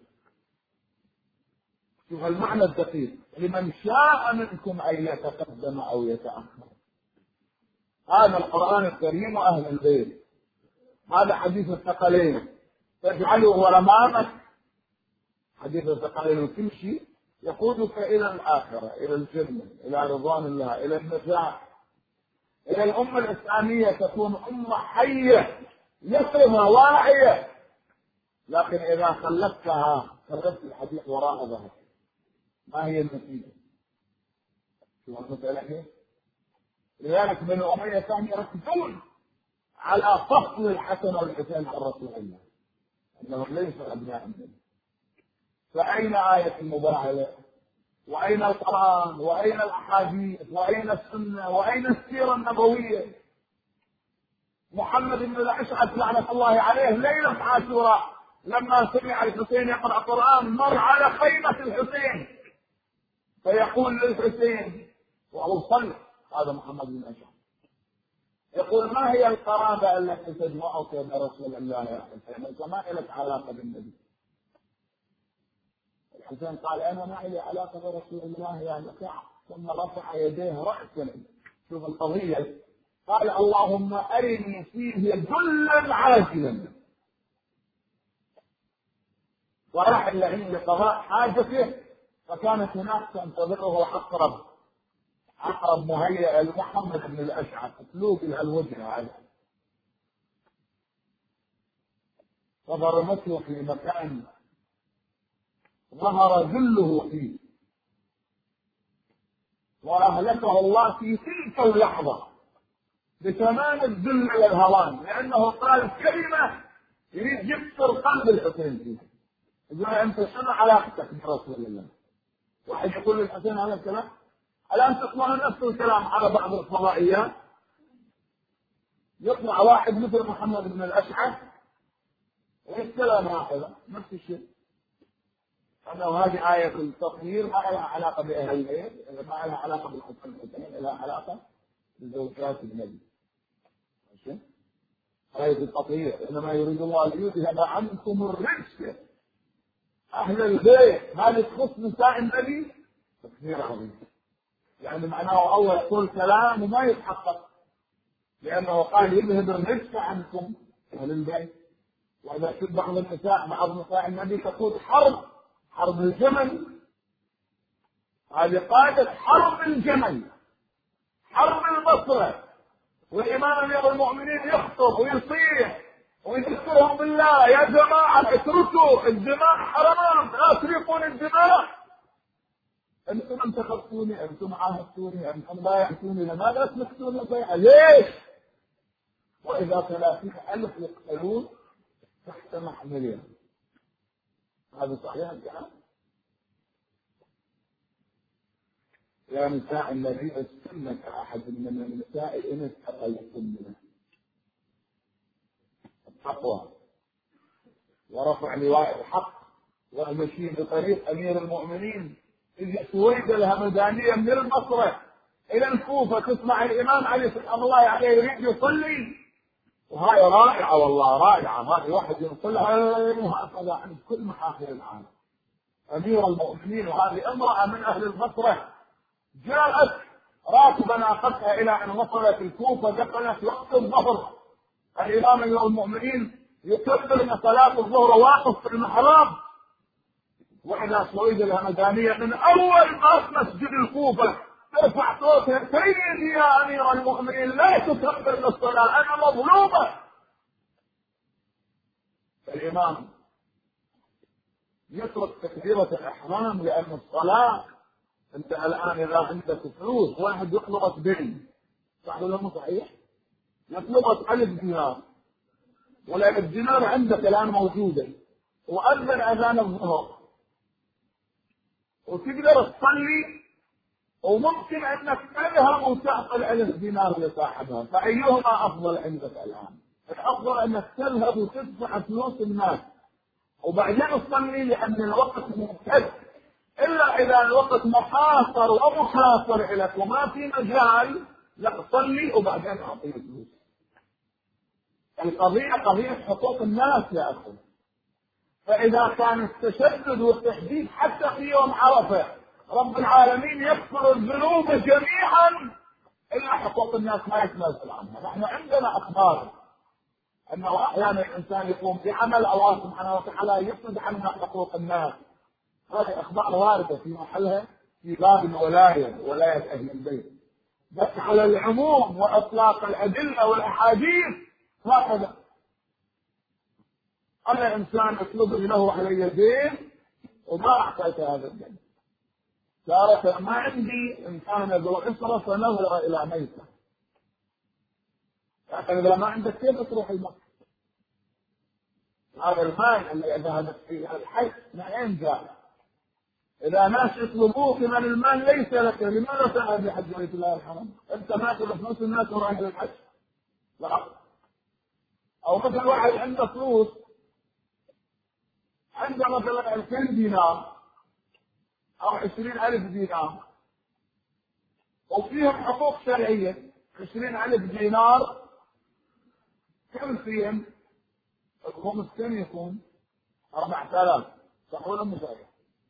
شوف المعنى الدقيق، لمن شاء منكم أن يتقدم أو يتأخر. هذا القرآن الكريم وأهل البيت، هذا حديث الثقلين، تجعله أمامك حديث الثقلين، وكل شيء يقودك إلى الآخرة، إلى الجنة، إلى رضوان الله، إلى النجاح، إلى الأمة الإسلامية تكون أمة حية يقظة واعية. لكن إذا خلفتها خلفت الحديث وراء ظهرك، ما هي النتيجة؟ شو المسألة هي؟ لذلك بنو أمية كانوا يركزون على فصل الحسن والحسين عن رسول الله، أنهم ليسوا أبناء النبي. فأين آية المباهلة؟ وأين القرآن؟ وأين الأحاديث؟ وأين السنة؟ وأين السيرة النبوية؟ محمد بن الأشعث لعنة الله عليه ليلة عاشوراء لما سمع الحسين يقرأ القرآن مر على خيمة الحسين فيقول للحسين وهو صلى، هذا محمد بن الأشعث، يقول ما هي القرابة التي تجمعك برسول الله يا حسين؟ وما لك علاقة بالنبي؟ الحسين قال أنا ما لي علاقة برسول الله يا نكاح، ثم رفع يديه رأسا. شوف القضية، قال اللهم أرني فيه جلا عاجلا، وراح الذين لقضاء حاجته، فكانت هناك تنتظره عقرب عقرب مهيئ لمحمد بن الأشعث تلوق لها الوجه هذا، فضربته في مكان ظهر ذله فيه، وأهلكه الله في تلك اللحظة بتمام الذل والهوان، لأنه قال كلمة يريد يكسر قلب الحسين فيه. يقول أنت شنو علاقتك برسول الله؟ واحد يقول للحسين هذا الكلام، الآن تسمعون نفس الكلام على بعض الفضائيات، يطلع واحد مثل محمد بن الأشعث ويتكلم هكذا نفس الشيء، أنه هذه آية التطهير ما لها علاقة بأهل البيت، ما لها علاقة بالحسن والحسين، لها علاقة بزوجات النبي. آية التطهير إنما يريد الله أن يذهب عنكم الرجس أهل البيت، هذه تخص نساء النبي تكفير عظيم. يعني معناه الله يقول كلام وما يتحقق، لأنه قال يذهب الرجس عنكم أهل البيت. وإذا كنت بعض النساء بعض نساء النبي تقول حرب حرب الجمل، هذه قادة حرب الجمل، حرب البصرة، والإمام أمير المؤمنين يخطب ويصيح ويذكرهم بالله يا جماعة اتركوا الدماء حرام، لا تريقون الدماء، أنتم انتخبتوني، أنتم عاهدتوني، أنتم بايعتوني، لماذا تمسكون البيعة؟ ليش؟ وإذا ثلاثين ألف يقتلون تحت محملين، هذا صحيح الكلام؟ يا نساء النبي استنى كأحد من النساء إن اتقيتم منه التقوى ورفع لواء الحق والمشي بطريق أمير المؤمنين إذ سويد الهمدانية من البصرة إلى الكوفة تسمع الإمام علي سلام الله عليه يريد يصلي، وهاي رائعة والله رائعة، هذه واحد ينقلها وهكذا عند كل محافل العالم. أمير المؤمنين وهذه امرأة من أهل البصرة جاءت راكبة ناقتها إلى أن وصلت الكوفة، دخلت وقت الظهر، الإمام أمير المؤمنين يكبر من صلاة الظهر واقف في المحراب، وإذا صعيد الهمدانية من أول ما مسجد الكوفة ترفع صوتها: سيدي يا أمير المؤمنين لا تكبر للصلاة أنا مظلومة. الإمام يترك تكبيرة الإحرام لأن الصلاة، أنت الآن إذا عندك فلوس واحد يطلبك بني، صح ولا مو صحيح؟ يطلبك ألف دينار، ولا الدينار عندك الآن موجودة، وأذن أذان الظهر، وتقدر تصلي، وممكن أنك تذهب وتعطي الألف دينار لصاحبها، فأيهما أفضل عندك الآن؟ الأفضل أنك تذهب وتدفع فلوس الناس وبعدين تصلي، لأن الوقت ممتد، إلا إذا الوقت محاصر ومحاصر لك وما في مجال، لا صلي وبعدين أعطيه فلوس. القضية قضية حقوق الناس يا أخي. فإذا كان التشدد والتحديد حتى في يوم عرفة رب العالمين يغفر الذنوب جميعا إلا حقوق الناس ما يتنازل عنها. نحن عندنا أخبار أنه أحيانا الإنسان يقوم بعمل الله سبحانه وتعالى يفرض عنه حقوق الناس، هذه أخبار واردة في محلها في باب الولاية، ولاية أهل البيت، بس على العموم وإطلاق الأدلة والأحاديث هكذا. أنا إنسان أطلب له علي الدين وما أعطيت هذا الدين، تارة ما عندي إنسان ذو عسرة فنظر إلى ميتة، لكن إذا ما عندك كيف تروح المكة؟ هذا المال اللي ذهبت فيه الحج من أين جاء؟ إذا ناس يطلبوك من المال ليس لك، لماذا تذهب لحج بيت الله الحرام؟ أنت ماكل فلوس الناس ورايح للحج؟ لا. أو مثل واحد عنده فلوس، عنده مثلا ألفين دينار أو عشرين ألف دينار وفيهم حقوق شرعية، عشرين ألف دينار كم فيهم؟ الخمس كم يكون؟ أربعة آلاف، صح ولا مو صحيح؟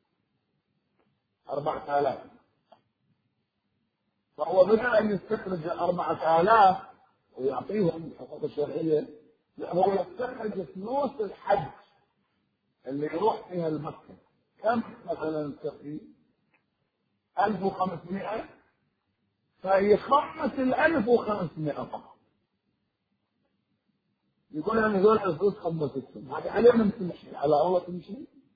أربعة آلاف، فهو بدل أن يستخرج أربعة آلاف ويعطيهم الحقوق الشرعية، لا هو يستخرج فلوس الحج اللي يروح فيها المكة. كم مثلا تقي؟ ألف وخمسمائة، فيخمس الألف وخمسمائة فقط، يقول أنا هذول الفلوس خمستهم، هذا علينا تمشي على الله تمشي،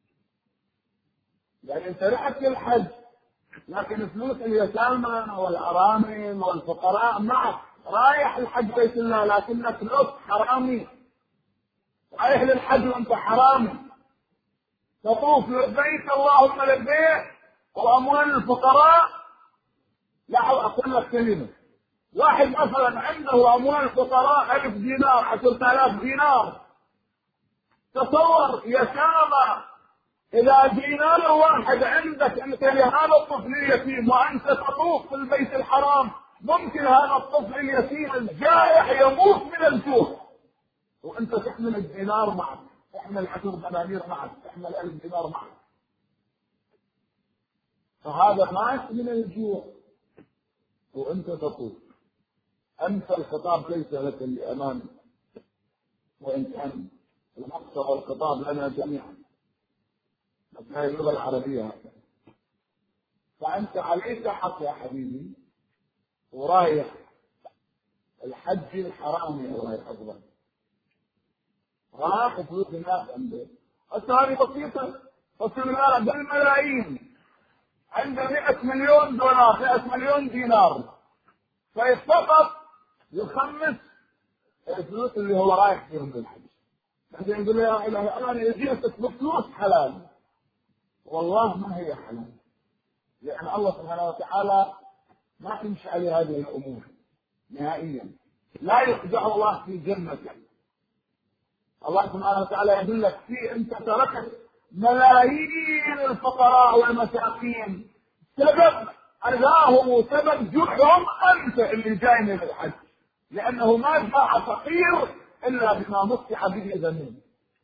يعني أنت رحت للحج لكن فلوس اليتامى والأرامل والفقراء معك، رايح الحج بيت الله لكنك فلوس حرامي، رايح للحج وأنت حرامي، تطوف لبيك اللهم لبيك وأموال الفقراء. لا أقول لك كلمة، واحد مثلا عنده أموال الفقراء ألف دينار عشرة آلاف دينار، تصور يتامى، إذا دينار واحد عندك أنت لهذا الطفل اليتيم وأنت تطوف في البيت الحرام، ممكن هذا الطفل اليتيم الجائع يموت من الجوع وأنت تحمل الدينار معك، تحمل عشر دنانير معك، تحمل ألف دينار معك، فهذا مات من الجوع وأنت تطوف. أنت الخطاب ليس لك لأمانك، وإن كان المقصد والخطاب لنا جميعا، بس هذه اللغة العربية هكذا. فأنت عليك حق يا حبيبي، ورايح الحج الحرام الله يحفظك، راح فلوس الناس عنده، هذه بسيطة، فالسمنار بالملايين، عنده مئة مليون دولار، مئة مليون دينار، فيفقط يخمس الفلوس اللي هو رايح فيهم للحج. بعدين يقول له يا إلهي أنا يجيبك بفلوس حلال، والله ما هي حلال، لأن الله سبحانه وتعالى ما تمشي عليه هذه الأمور نهائيا، لا يخدع الله في جنته. الله سبحانه وتعالى يدلك فيه أنت تركت ملايين الفقراء والمساكين، سبب أذاهم وسبب جوعهم أنت اللي جايني للحج، لأنه ما جاء فقير إلا بما مسح به ذنوب.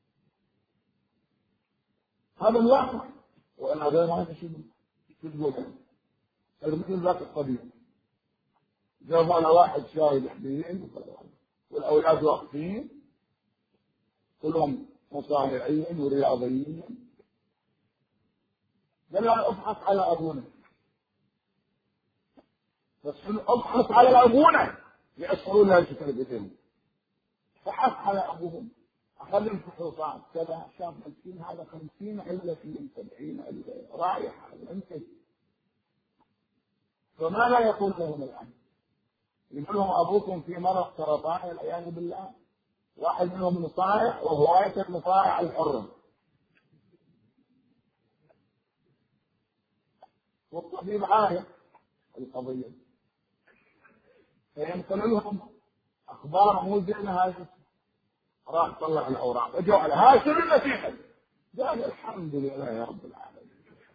هذا الواقع. وأنا غير ما شو تقول مثل ذاك الطبيب جاب على واحد شاي لحدين والأولاد واقفين كلهم مصارعين ورياضيين، قال له ابحث على أبونا، بس ابحث على أبونا يأشرون لها شكرتين. بحث على أبوهم، أخذ الفحوصات كذا، شاف خمسين هذا خمسين علة في سبعين علة رايح انت. فما لا يقول لهم الآن؟ يقول لهم أبوكم في مرض سرطان والعياذ بالله، واحد منهم مصارع وهواية المصارع الحر، والطبيب عارف القضية، فينقل لهم أخبار مو زينة. هذه راح طلع الأوراق اجوا على هاي شنو النتيجة؟ قال الحمد لله يا رب العالمين.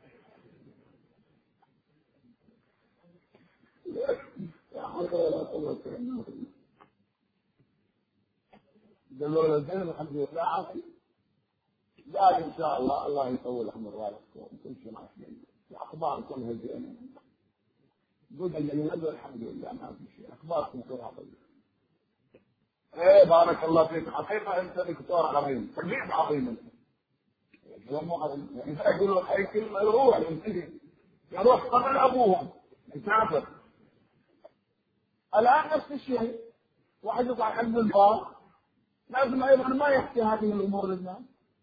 يا حول ولا قوة إلا بالله. قالوا له زين الحمد لله عافية، قال إن شاء الله الله يطول عمر ذلك كل شيء عافية، الأخبار كلها زينة. قل اللي الحمد لله ما في شيء، أخباركم كلها طيبة. ايه بارك الله فيك، حقيقة انت دكتور عظيم، طبيب عظيم انت. مو عظيم، يعني يقولوا اي كلمة يروح ينتهي، يروح قبل ابوهم يسافر. الان نفس الشيء، واحد يطلع حد البار لازم ايضا ما يحكي هذه الامور للناس.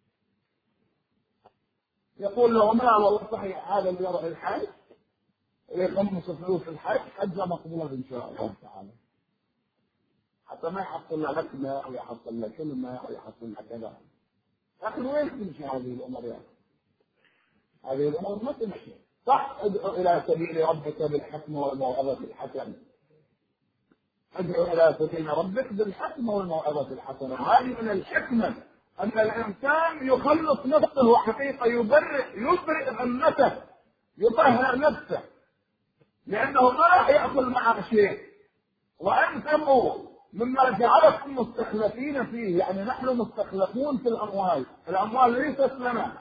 يقول لهم لا والله صحيح هذا اللي يروح الحج ويخمس فلوس الحج حجة مقبولة ان شاء الله تعالى، حتى ما يحصل له لكمة أو يحصل له كلمة أو يحصل له كذا. لكن وين تمشي هذه الأمور يعني؟ هذه الأمور ما تمشي. صح ادعو إلى سبيل ربك بالحكمة والموعظة الحسنة. ادعو إلى سبيل ربك بالحكمة والموعظة الحسنة. هذه من الحكمة أن الإنسان يخلص نفسه وحقيقة يبرئ يبرئ ذمته يطهر نفسه، لأنه ما راح يأكل معه شيء. وأنتم مما جعلكم مستخلفين فيه، يعني نحن مستخلفون في الأموال، الأموال ليست لنا،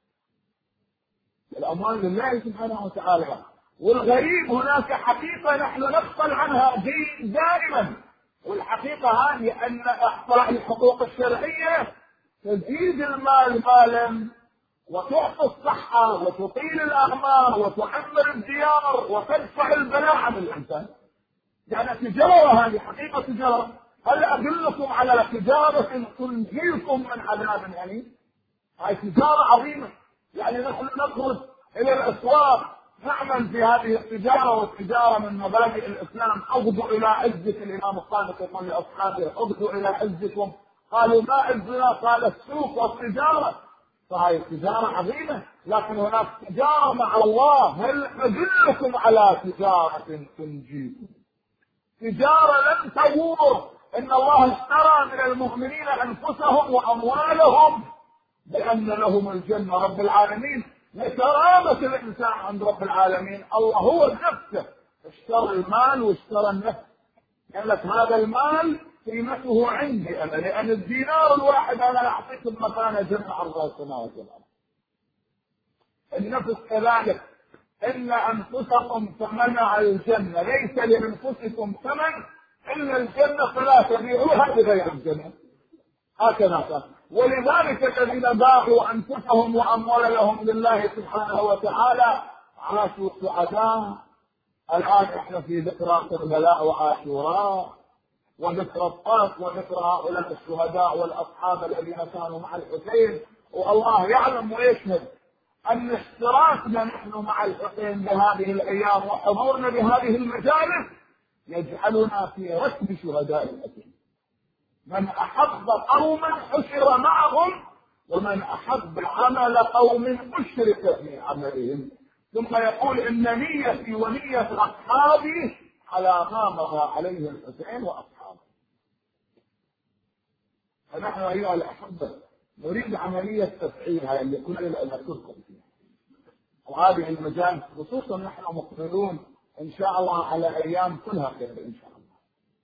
الأموال لله سبحانه وتعالى. والغريب هناك حقيقة نحن نغفل عنها دائما، والحقيقة هذه أن إحصاء الحقوق الشرعية تزيد المال مالا وتعطي الصحة وتطيل الأعمار وتعمر الديار وتدفع البلاء عن الإنسان. يعني تجارة، هذه حقيقة تجارة. هل أدلكم على تجارة تنجيكم من عذاب أليم؟ هذه تجارة عظيمة. يعني نحن نخرج إلى الأسواق نعمل في هذه التجارة، والتجارة من مبادئ الإسلام. أغدوا إلى عزة، الإمام الصادق يقول لأصحابه أغدوا إلى عزكم، قالوا ما عزنا؟ قال السوق والتجارة. فهذه تجارة عظيمة. لكن هناك تجارة مع الله. هل أدلكم على تجارة تنجيكم؟ تجارة لن تبور. إن الله اشترى من المؤمنين أنفسهم وأموالهم بأن لهم الجنة. رب العالمين لكرامة الإنسان عند رب العالمين، الله هو نفسه اشترى المال واشترى النفس. قال لك هذا المال قيمته عندي أنا، لأن الدينار الواحد أنا أعطيكم مكانه جنة عرض السماوات والأرض. النفس كذلك، إن أنفسكم ثمنها الجنة، ليس لأنفسكم ثمن إلا الجنة فلا تبيعوها بغير الجنة. هكذا قال. ولذلك الذين باعوا أنفسهم وأموالهم لله سبحانه وتعالى عاشوا سعداء. الآن احنا في ذكرى كربلاء وعاشوراء وذكرى الطرف وذكرى هؤلاء الشهداء والأصحاب الذين كانوا مع الحسين، والله يعلم ويشهد أن اشتراكنا نحن مع الحسين بهذه الأيام وحضورنا بهذه المجالس يجعلنا في ركب شهداء الحسين. من أحب قوما حشر معهم، ومن أحب عمل قوم أشرك في عملهم. ثم يقول إن نيتي ونية أصحابي على ما مضى عليه الحسين وأصحابه. فنحن أيها الأحبة نريد عملية تفعيل هذه كلنا نذكركم فيها، وهذه المجال خصوصا نحن مقبلون إن شاء الله على أيام كلها خير إن شاء الله.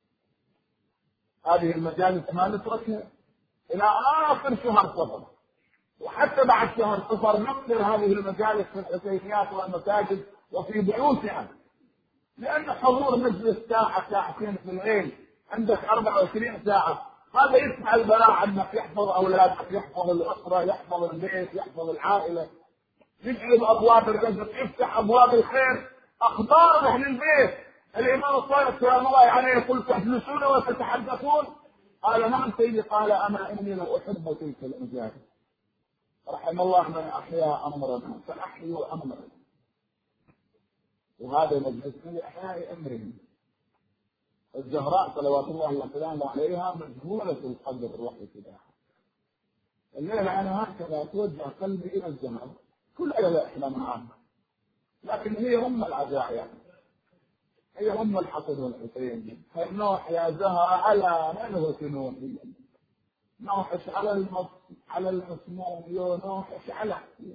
هذه المجالس ما نتركها إلى آخر شهر صفر، وحتى بعد شهر صفر نقدر هذه المجالس في الحسينيات والمساجد وفي بيوتنا، لأن حضور مجلس ساعة ساعتين في الليل عندك أربعة وعشرين ساعة، هذا يدفع البلاء عنك، يحفظ أولادك، يحفظ الأسرة، يحفظ البيت، يحفظ العائلة، يجعل أبواب الرزق، يفتح أبواب الخير، أخبار أهل البيت. الإمام الصادق سلام الله عليه يقول تجلسون وتتحدثون؟ قال نعم سيدي، قال أما إني لو أحب تلك المجالس. رحم الله من أحيا أمرنا فأحيوا أمرنا. وهذا مجلس لإحياء أمرهم. الزهراء صلوات الله وسلامه عليها مجهولة القدر واحتداها. الليلة أنا هكذا أتوجه قلبي إلى الزمن، كل ليلة إحنا معاها، لكن هي أم العزايا، هي أم الحسن والحسين. نوح يا زهرة على من هو سنون، نوحش على المص على المسموم، يو نوحش على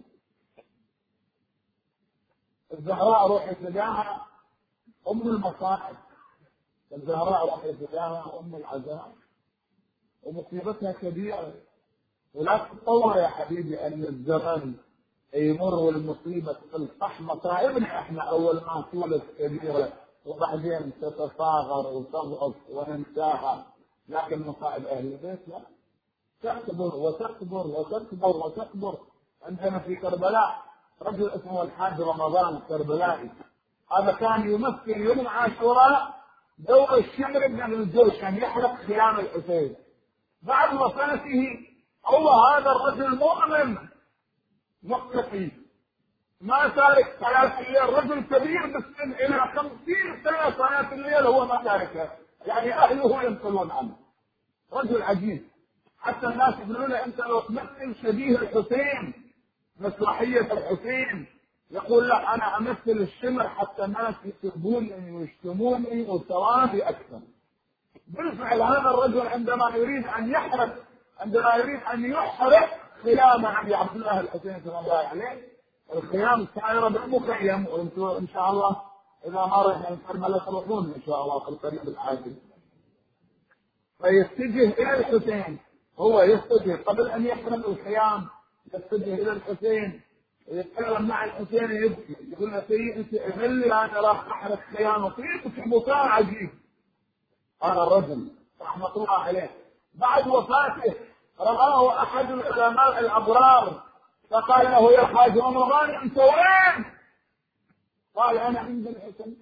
الزهراء روح فداها أم المصائب. الزهراء روح فداها أم العزاء، ومصيبتها كبيرة. ولا تتصور يا حبيبي أن الزمن يمر والمصيبة تصح مصائبنا احنا أول ما طولت كبيرة وبعدين تتصاغر وتضعف وننساها، لكن مصائب أهل البيت لا، تكبر وتكبر وتكبر وتكبر. عندنا في كربلاء رجل اسمه الحاج رمضان الكربلائي، هذا كان يمثل يوم عاشوراء دور الشمر بن الجوش، كان يحرق خيام الحسين. بعد وفاته هو هذا الرجل مؤمن مقتفي ما تارك صلاة الليل، رجل كبير بالسن إلى خمسين سنة صلاة الليل هو ما تاركها، يعني أهله ينقلون عنه. رجل عجيب، حتى الناس يقولون أنت لو تمثل شبيه الحسين مسرحية الحسين، يقول لك أنا أمثل الشمر حتى الناس يسبوني ويشتموني وثوابي أكثر. بالفعل هذا الرجل عندما يريد أن يحرق عندما يريد أن يحرق خيام أبي عبد الله الحسين صلى الله عليه، الخيام سائرة بالمخيم، وانتم إن شاء الله إذا ما رحنا نكمل تروحون إن شاء الله في القريب العاجل. فيتجه إلى الحسين، هو يتجه قبل أن يحرق الخيام يتجه إلى الحسين ويتكلم مع الحسين يبكي، يقول له سيدي أنت اغلي أنا راح أحرق خيامك، يبكي بكاء عجيب. هذا الرجل رحمة الله عليه بعد وفاته رآه أحد العلماء الأبرار فقال له يا حاج رمضان أنت وين؟ قال أنا عند الحسين.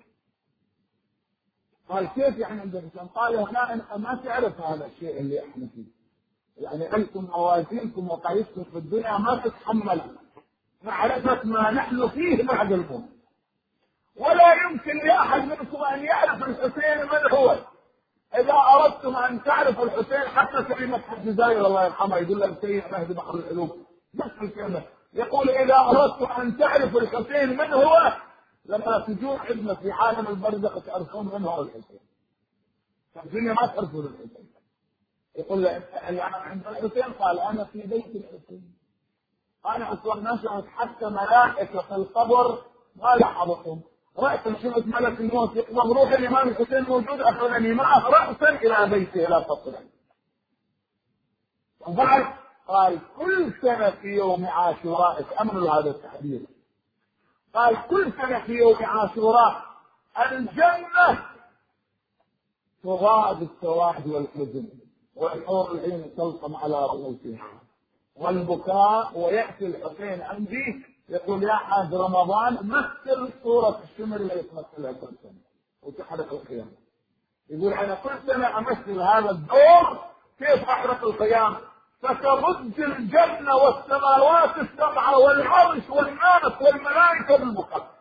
قال كيف يعني عند الحسين؟ قال هنا أنت ما تعرف هذا الشيء اللي احنا فيه، يعني أنتم موازينكم وقايستكم في الدنيا ما تتحمل معرفة ما نحن فيه بعد الموت، ولا يمكن لأحد منكم أن يعرف الحسين من هو. إذا أردتم أن تعرفوا الحسين، حتى سليم الجزائر الله يرحمه يقول لك سيد مهدي بحر العلوم نفس الكلمة، يقول إذا أردتم أن تعرفوا الحسين من هو لما تجون عندنا في عالم البرزخ تعرفون من هو الحسين. الدنيا ما تعرفون الحسين. يقول له عند الحسين، قال أنا في بيت الحسين، أنا أصلا نشأت حتى ملائكة في القبر ما لاحظتهم، رأيت شفت ملك الموت يقبض روح الإمام الحسين موجود أخذني معه رأسا إلى بيته إلى قصره. وبعد قال كل سنة في يوم عاشوراء، تأملوا هذا التحديث، قال كل سنة في يوم عاشوراء الجنة تغاد السواد والحزن والحور العين تلطم على رؤوسها والبكاء، ويأتي الحسين عندي يقول يا حاج رمضان مثل صورة الشمر اللي يتمثلها كل سنة وتحرق الخيام. يقول أنا كل سنة أمثل هذا الدور كيف أحرق الخيام، فترد الجنة والسماوات السبعة والعرش والناس والملائكة بالبكاء.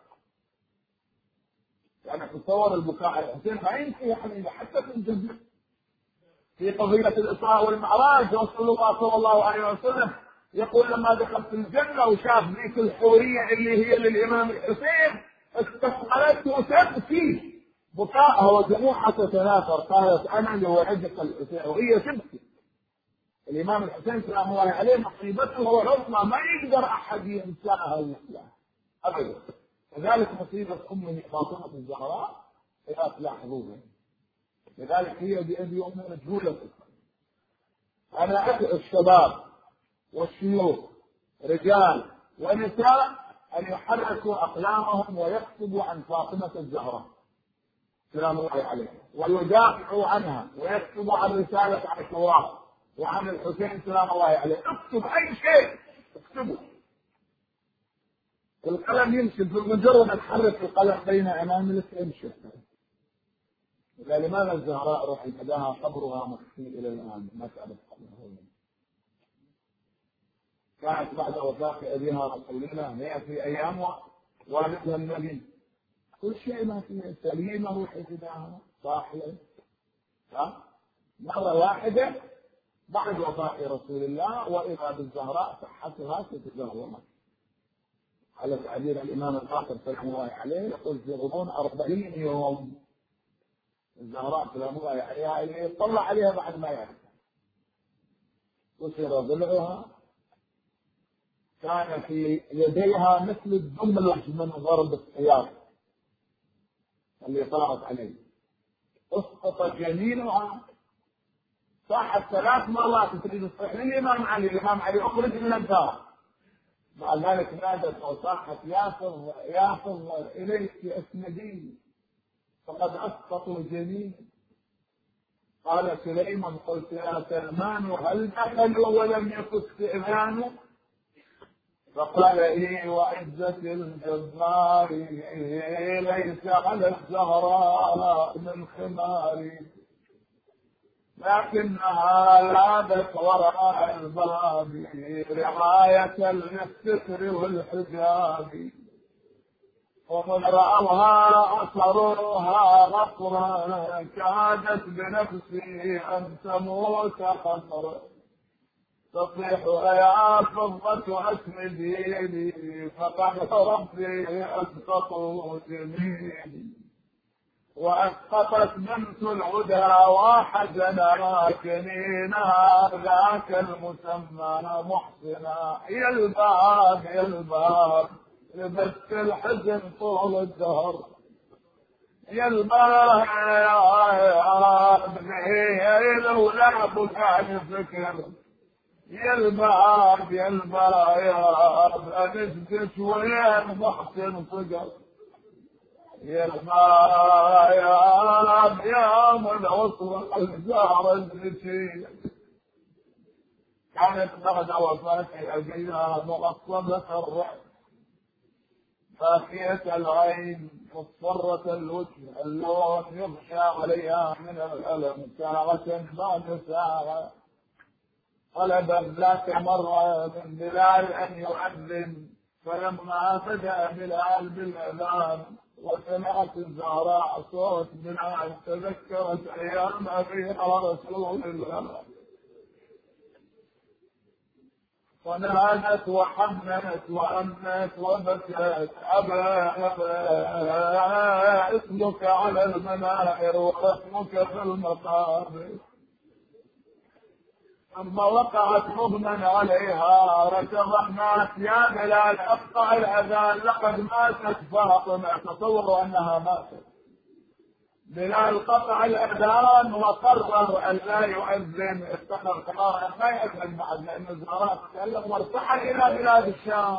يعني تصور البكاء على الحسين ما ينتهي يا حبيبي حتى في الجنة. في قضية الإسراء والمعراج رسول الله صلى الله عليه وسلم يقول لما دخلت الجنة وشاف ذيك الحورية اللي هي للإمام الحسين استقبلته تبكي بكاءها ودموعها تتناثر، قالت أنا لوعدك الحسين وهي تبكي. الإمام الحسين سلام الله عليه مصيبته وعظمى ما يقدر أحد ينساها ويحلاها أبدا. لذلك مصيبة أمه فاطمة الزهراء لا تلاحظوها، لذلك هي بأبي أمه مجهولة. أنا أدعو الشباب والشيوخ رجال ونساء أن يحركوا أقلامهم ويكتبوا عن فاطمة الزهراء سلام الله عليها ويدافعوا عنها، ويكتبوا عن رسالة عاشوراء وعن الحسين سلام الله عليه. اكتب أي شيء اكتبوا، القلم يمشي بمجرد أن تحرك القلم بين أناملك يمشي. لماذا الزهراء روح الأداها قبرها مخفي إلى الآن مسألة قبرها؟ كانت بعد وفاة أبيها رسول الله هي في أيام والدها النبي كل شيء ما فيه سليمة روحي فداها صاحية، مرة واحدة بعد وفاة رسول الله وإذا بالزهراء صحتها تتزوج. على تعبير الإمام الباقر سلام الله عليه يقول في غضون أربعين يوم الزهراء سلام الله عليها اللي يطلع عليها بعد ما يعرف كسر ضلعها، كان في يديها مثل الدملج من ضرب السيارة اللي طارت عليه، اسقط جنينها صاحت ثلاث مرات تريد تصيح للإمام علي، الإمام علي أخرج من الدار، بعد ذلك نادت وصاحت يا فضل يا فضل إليك أسندي فقد أسقطوا الجنين. قال سليمان قلت يا سلمان هل دخلوا ولم يكن استئذان؟ فقال إيه وعزة الجبار ليس على الزهراء من خماري، لكنها لابت وراء الباب رعاية للستر والحجاب، ومن رأوها أصروها غفرا كادت بنفسي أن تموت خطرا، تصيح يا فضة أسنديني فقد ربي أسقطوا جميلي، وأسقطت بنت الهدى وحزنا كنينها ذاك المسمى محسنا، يا الباب يا الباب لبث الحزن طول الدهر، يا الباب يا لولا بكاء فكر، يا الباب يا الباب أنسدت وين محسن صقر، يا الباب يا رب يا من وصل الزهر الزكية. كانت بعد وفاة أبيها مغصبة الرأس فاكية العين مصفرة الوجه، اللون يغشى عليها من الألم ساعة بعد ساعة. طلب ذات مرة من بلال أن يؤذن، فلما بدأ بلال بالأذان وسمعت الزهراء صوت بلال تذكرت أيام أبيها رسول الله، ونادت وحملت وأمنت وبكت أبا أبا اسمك على المنائر ورسمك في المقابر. ثم وقعت مغمى عليها ركض الناس يا بلال اقطع الاذان لقد ماتت فاطمه، تصوروا انها ماتت. بلال قطع الاذان وقرر ان لا يؤذن، اتخذ قرارا ما يؤذن بعد لان الزهراء تكلم وارتحل الى بلاد الشام.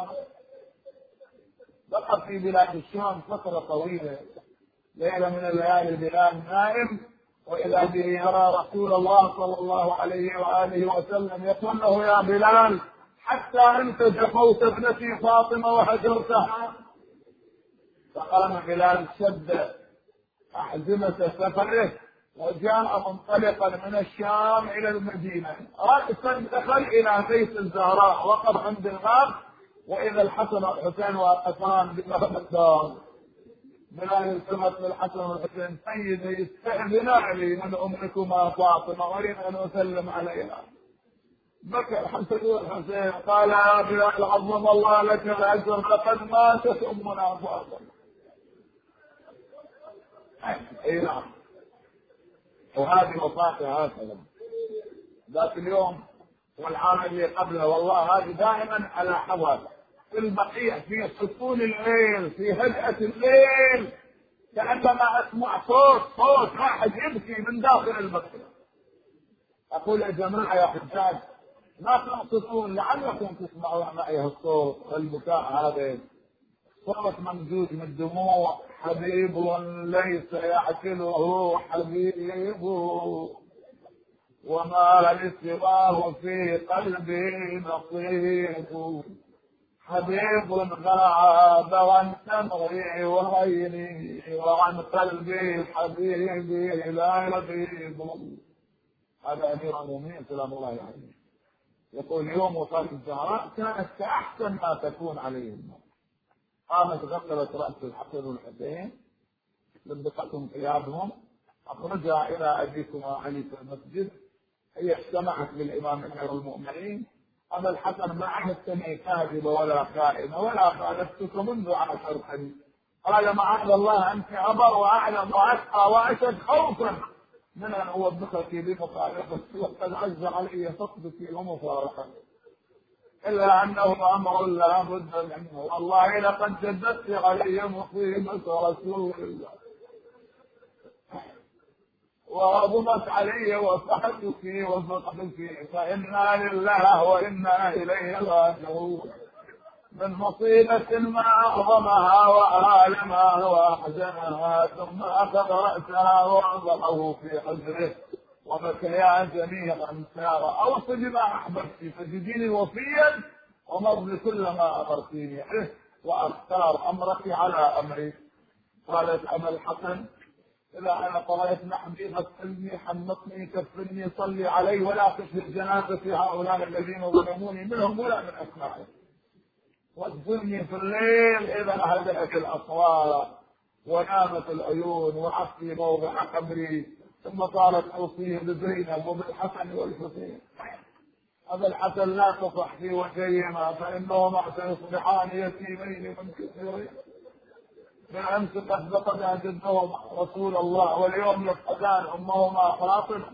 بقى في بلاد الشام فتره طويله، ليله من الليالي بلال نائم وإذا به يرى رسول الله صلى الله عليه وآله وسلم يقول له يا بلال حتى أنت جفوت ابنتي فاطمة وهجرتها. فقام بلال شد أحزمة سفره وجاء منطلقا من الشام إلى المدينة، رأسا دخل إلى بيت الزهراء وقف عند الباب وإذا الحسن والحسين واقفان بباب الدار. بلال التفت للحسن والحسين سيدي استأذنا لي من أمكما فاطمة أريد أن أسلم عليها. بكى الحسن والحسين قال يا بلال عظم الله لك الأجر لقد ماتت أمنا فاطمة. أي نعم، وهذه وفاتها هكذا ذات اليوم والعام اللي قبله، والله هذه دائما على حظر في البقيع في سكون الليل في هدأة الليل كأنما أسمع صوت صوت واحد يبكي من داخل المسجد. أقول يا جماعة يا حجاج ما تنصتون لعلكم تسمعون معي الصوت البكاء هذا صوت ممزوج من الدموع. حبيب ليس يعقله حبيب وما لسواه في قلبي نصيب. حبيب غاب عن سمعي وعيني وعن قلبي حبيبي لا يغيب. هذا أمير المؤمنين سلام الله عليه يقول يوم وفاة الزهراء كانت كأحسن ما تكون عليهم. قامت غسلت رأس الحسن والحسين لبستهم ثيابهم أخرجها إلى أبيكما علي في المسجد. هي اجتمعت بالإمام أمير المؤمنين. أبا الحسن ما عهدتني كاذبة ولا خائنة ولا خالفتك منذ عشر سنين. قال معاذ الله أنت أبر وأعلم وأتقى وأشد خوفا من أن أوبخك بمخالفتي وقد عز علي خطبتي ومفارقتي إلا أنه أمر لا بد منه. والله لقد جددت علي مصيبة رسول الله وعظمت علي وفحتك وفقدك فإنا لله وإنا إليه راجعون. من مصيبة ما أعظمها وأعلمها وأحزنها ثم أخذ رأسها ووضعه في حجره وبكيا جميعا سارا. أوصي بما أحببت فجديني وفيا ومضي كل ما أمرتيني به وأختار أمرك على أمري. قالت أبا الحسن إذا أنا قضيت نحبي غسلني حنطني كفني صلي علي ولا تشهد جنازتي هؤلاء الذين ظلموني منهم ولا من أسمائهم واغسلني في الليل إذا هدأت الأصوات ونامت العيون وعفي موضع قبري. ثم قالت أوصيه بزينب وبالحسن والحسين. أبا الحسن لا تصح في وجههما فإنهما سيصبحان يتيمين منكسرين. بالأمس قد فقدا جدهم رسول الله واليوم يفقدان أمهما فاطمة.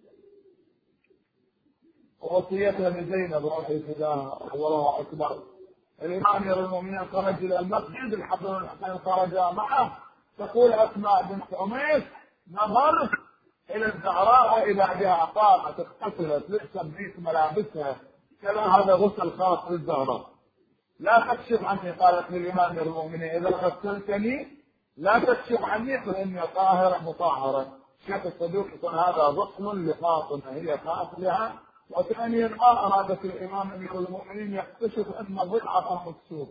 ووصيتها لزينب روحي فداها والله أكبر. الإمام أمير المؤمنين خرج إلى المسجد الحسن والحسين خرجا معه. تقول أسماء بنت أميس نظرت إلى الزهراء وإذا بها قامت اغتسلت لبست بيت ملابسها كما هذا غسل خاص للزهراء. لا تكشف عني قالت للإمام أمير المؤمنين إذا غسلتني لا تكشف عني فإني طاهرة مطهرة. شيخ الصدوق يقول هذا غسل لفاطمة هي قاتلها. وثانيا ما أرادت الإمام أمير المؤمنين يكتشف أن ضلعها مكسور.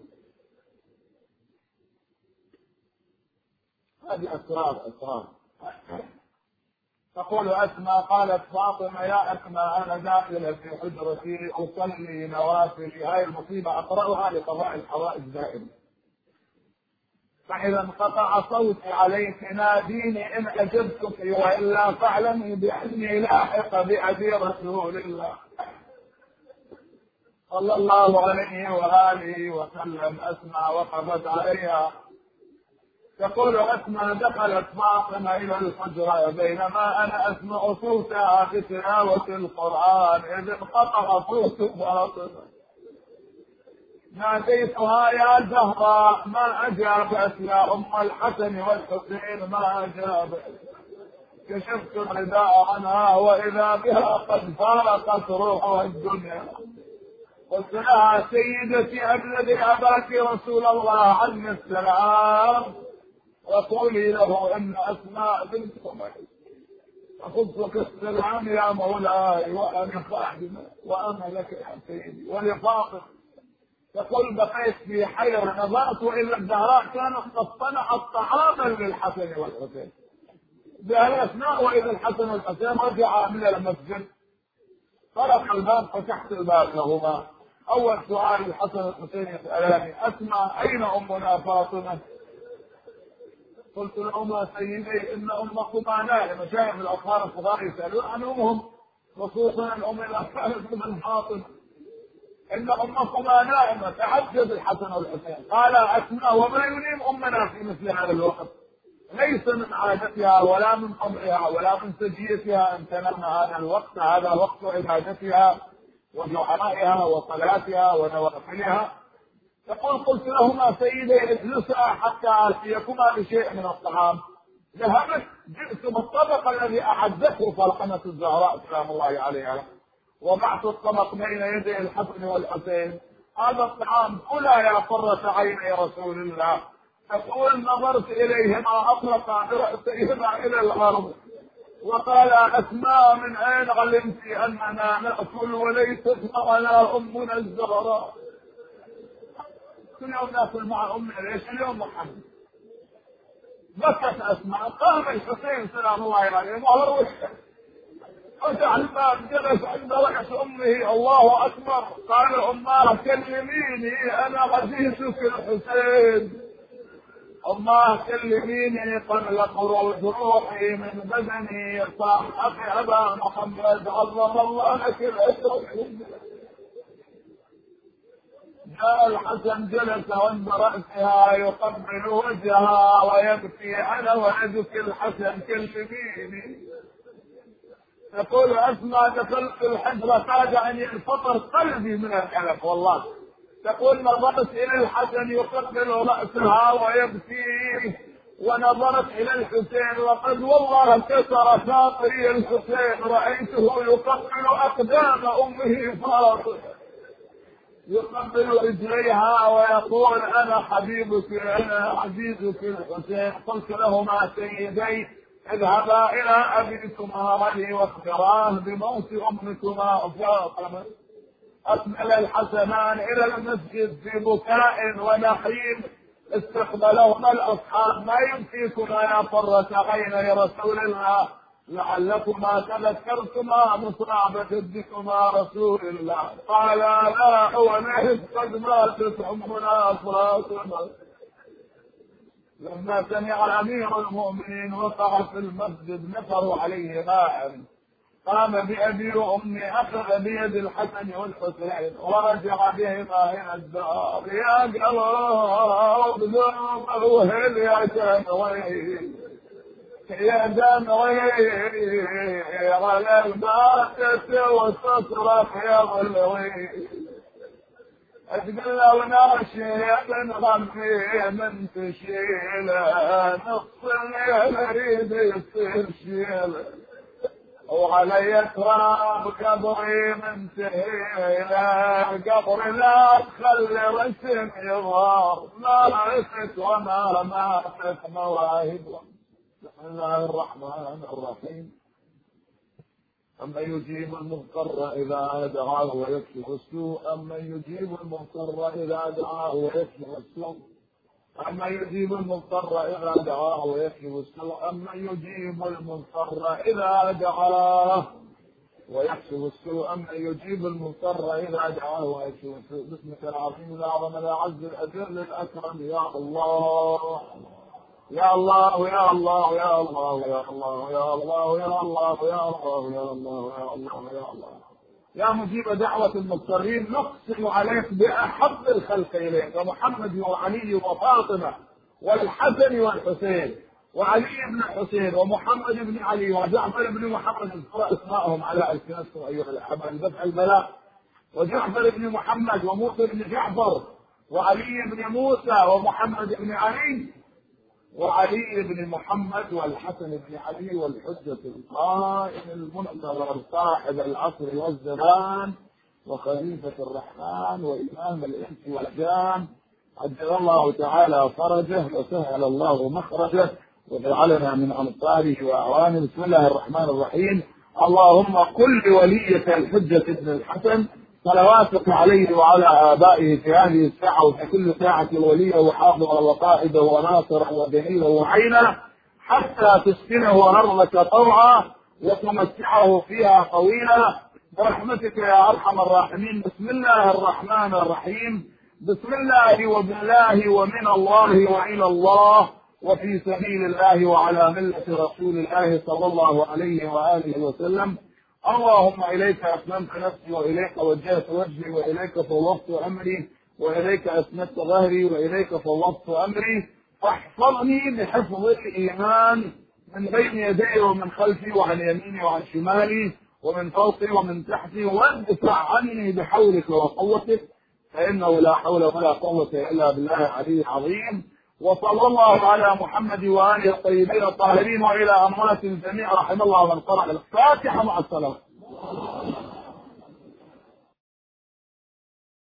هذه أسرار أسرار. تقول أسماء قالت فاطمة يا أسماء أنا داخلة في حجرتي أصلي نوافلي هاي المصيبة أقرأها لقضاء الحوائج دائما. فإذا انقطع صوتي عليك ناديني إن أجبتك وإلا فاعلمي بأني لاحق بأبي رسول الله صلى الله عليه وآله وسلم. أسمع وقفت عليها. تقول أسمع دخلت فاطمة إلى الحجرة بينما أنا أسمع صوتها في تلاوة القرآن إذ انقطع صوت فاطمة. ناديتها يا زهراء ما أجابت يا أم الحسن والحسين ما أجابت. كشفت الرداء عنها وإذا بها قد فارقت روحها الدنيا. قلت لها سيدتي أبلغي أباك رسول الله عني السلام وقولي له أن أسماء بنت أميس أخذك السلام يا مولاي وأنا خادمة وأنا لك يا سيدي ولفاطمة. تقول بقيت في حير نظرت إلى الزهراء كانت قد صنعت طعاما للحسن والحسين بهالأثناء وإذا الحسن والحسين رجعا من المسجد. طرق الباب فتحت الباب لهما. أول سؤال الحسن والحسين يسألاني أسمع أين أمنا فاطمة؟ قلت لهما سيدي إن أمكما نائمة. مشايخ الأطفال الصغار يسألون عن أمهم خصوصا الأم الأطفال من فاطمة. إن أمكما نائمة. تعجب الحسن والحسين قال أسمع وما ينيم أمنا في مثل هذا الوقت؟ ليس من عادتها ولا من طبعها ولا من سجيتها أن تنام هذا الوقت. هذا وقت عبادتها ودعائها وصلاتها ونوافلها. يقول قلت لهما سيدي اجلسا حتى آتيكما بشيء من الطعام. ذهبت جئت بالطبق الذي أعدته فاطمة الزهراء سلام الله عليها، وضعت الطبق بين يدي الحسن والحسين. هذا الطعام كلا يا قرة عيني رسول الله. تقول نظرت إليهما أطلقا برأسيهما إلى الأرض وقال أسماء من أين علمت أننا نأكل وليست معنا أمنا الزهراء؟ كل يوم نأكل مع أمنا، ليش اليوم محمد؟ بكت أسماء. قام الحسين سلام الله عليه ظهر وجهه فتح الباب جلس عند رأس أمه. الله أكبر. قال أماه كلميني أنا عزيزك الحسين. أماه كلميني قبل خروج روحي من بدني. صاحبك أبا محمد عظم الله لك الأجر. جاء الحسن جلس عند رأسها يقبل وجهها ويبكي. أنا ولدك الحسن كلميني. تقول أسمع دخلت الحجرة كاد أن ينفطر قلبي من الحلف والله. تقول نظرت إلى الحسن يقبل رأسها ويبكي ونظرت إلى الحسين وقد والله كسر خاطري الحسين. رأيته يقبل أقدام أمه فاطمة يقبل رجليها ويقول أنا حبيبك أنا عزيزك الحسين. قلت لهما سيدي اذهبا إلى أبيكما علي واخبراه بموت أمكما فاطمة. أكمل الحسنان إلى المسجد في بكاء ونحيب. استقبلهما الأصحاب. ما يمكنكما يا قرة عيني رسول الله لعلكما تذكرتما مصابة جدكما رسول الله. قال لا ونحن قد ماتت أمنا فاطمة. لما سمع أمير المؤمنين وقع في المسجد نفروا عليه ماء. قام بأبي وأمي أخذ بيد الحسن والحسين ورجع بهما إلى الدار. يا قلب ذنوب يا دموي يا دموي على الماتة وتصرخ يا ظلوي. تقول لو ناشي من غمي من تشيله نص الليل اريد يصير شيله وعلي تراب قبري منتهيله. قبر لا تخلي رسم يظهر ما رأست وما ماتت مواهب. بسم الله الرحمن الرحيم. أما يجيب المضطر إذا دعاه ويكشف السوء. أما يجيب المضطر إذا دعاه ويكشف السوء. أما يجيب المضطر إذا دعاه ويكشف السوء. أما يجيب المضطر إذا دعاه ويكشف السوء. أما يجيب المضطر إذا دعاه ويكشف السوء. باسمك العظيم الأعظم الأعز الأجل الأكرم يا الله يا الله يا الله يا الله يا الله يا الله يا الله يا الله يا الله يا الله يا الله يا مجيب دعوة المضطرين. نقسم عليك بأحب الخلق إليك ومحمد وعلي وفاطمة والحسن والحسين وعلي بن الحسين ومحمد بن علي وجعفر بن محمد. اذكروا اسمائهم على ألسنتكم أيها الأحباب دفع البلاء. وجعفر بن محمد وموسى بن جعفر وعلي بن موسى ومحمد بن علي وعلي بن محمد والحسن بن علي والحجة القائم المنتظر صاحب العصر والزمان وخليفة الرحمن وإمام الإنس والجان. عجل الله تعالى فرجه وسهل الله مخرجه وجعلنا من أنصاره وأعوانه. بسم الله الرحمن الرحيم. اللهم قل لوليك الحجة بن الحسن صلواتك عليه وعلى آبائه في هذه الساعة وفي كل ساعة وليه وحافظه وقائده وناصره ودليله وعينه حتى تسكنه أرضك طوعا وتمتعه فيها طويلا برحمتك يا أرحم الراحمين. بسم الله الرحمن الرحيم. بسم الله وبالله ومن الله وإلى الله وفي سبيل الله وعلى ملة رسول الله صلى الله عليه وآله وسلم. اللهم إليك أسلمت نفسي وإليك وجهت وجهي وإليك فوضت أمري وإليك أسندت ظهري وإليك فوضت أمري. فاحفظني بحفظ الإيمان من بين يدي ومن خلفي وعن يميني وعن شمالي ومن فوقي ومن تحتي وادفع عني بحولك وقوتك فإنه لا حول ولا قوة إلا بالله العلي العظيم. وصلى الله على محمد وآله الطيبين الطاهرين وإلى أموات الجميع رحم الله من قرأ الفاتحة مع السلامة.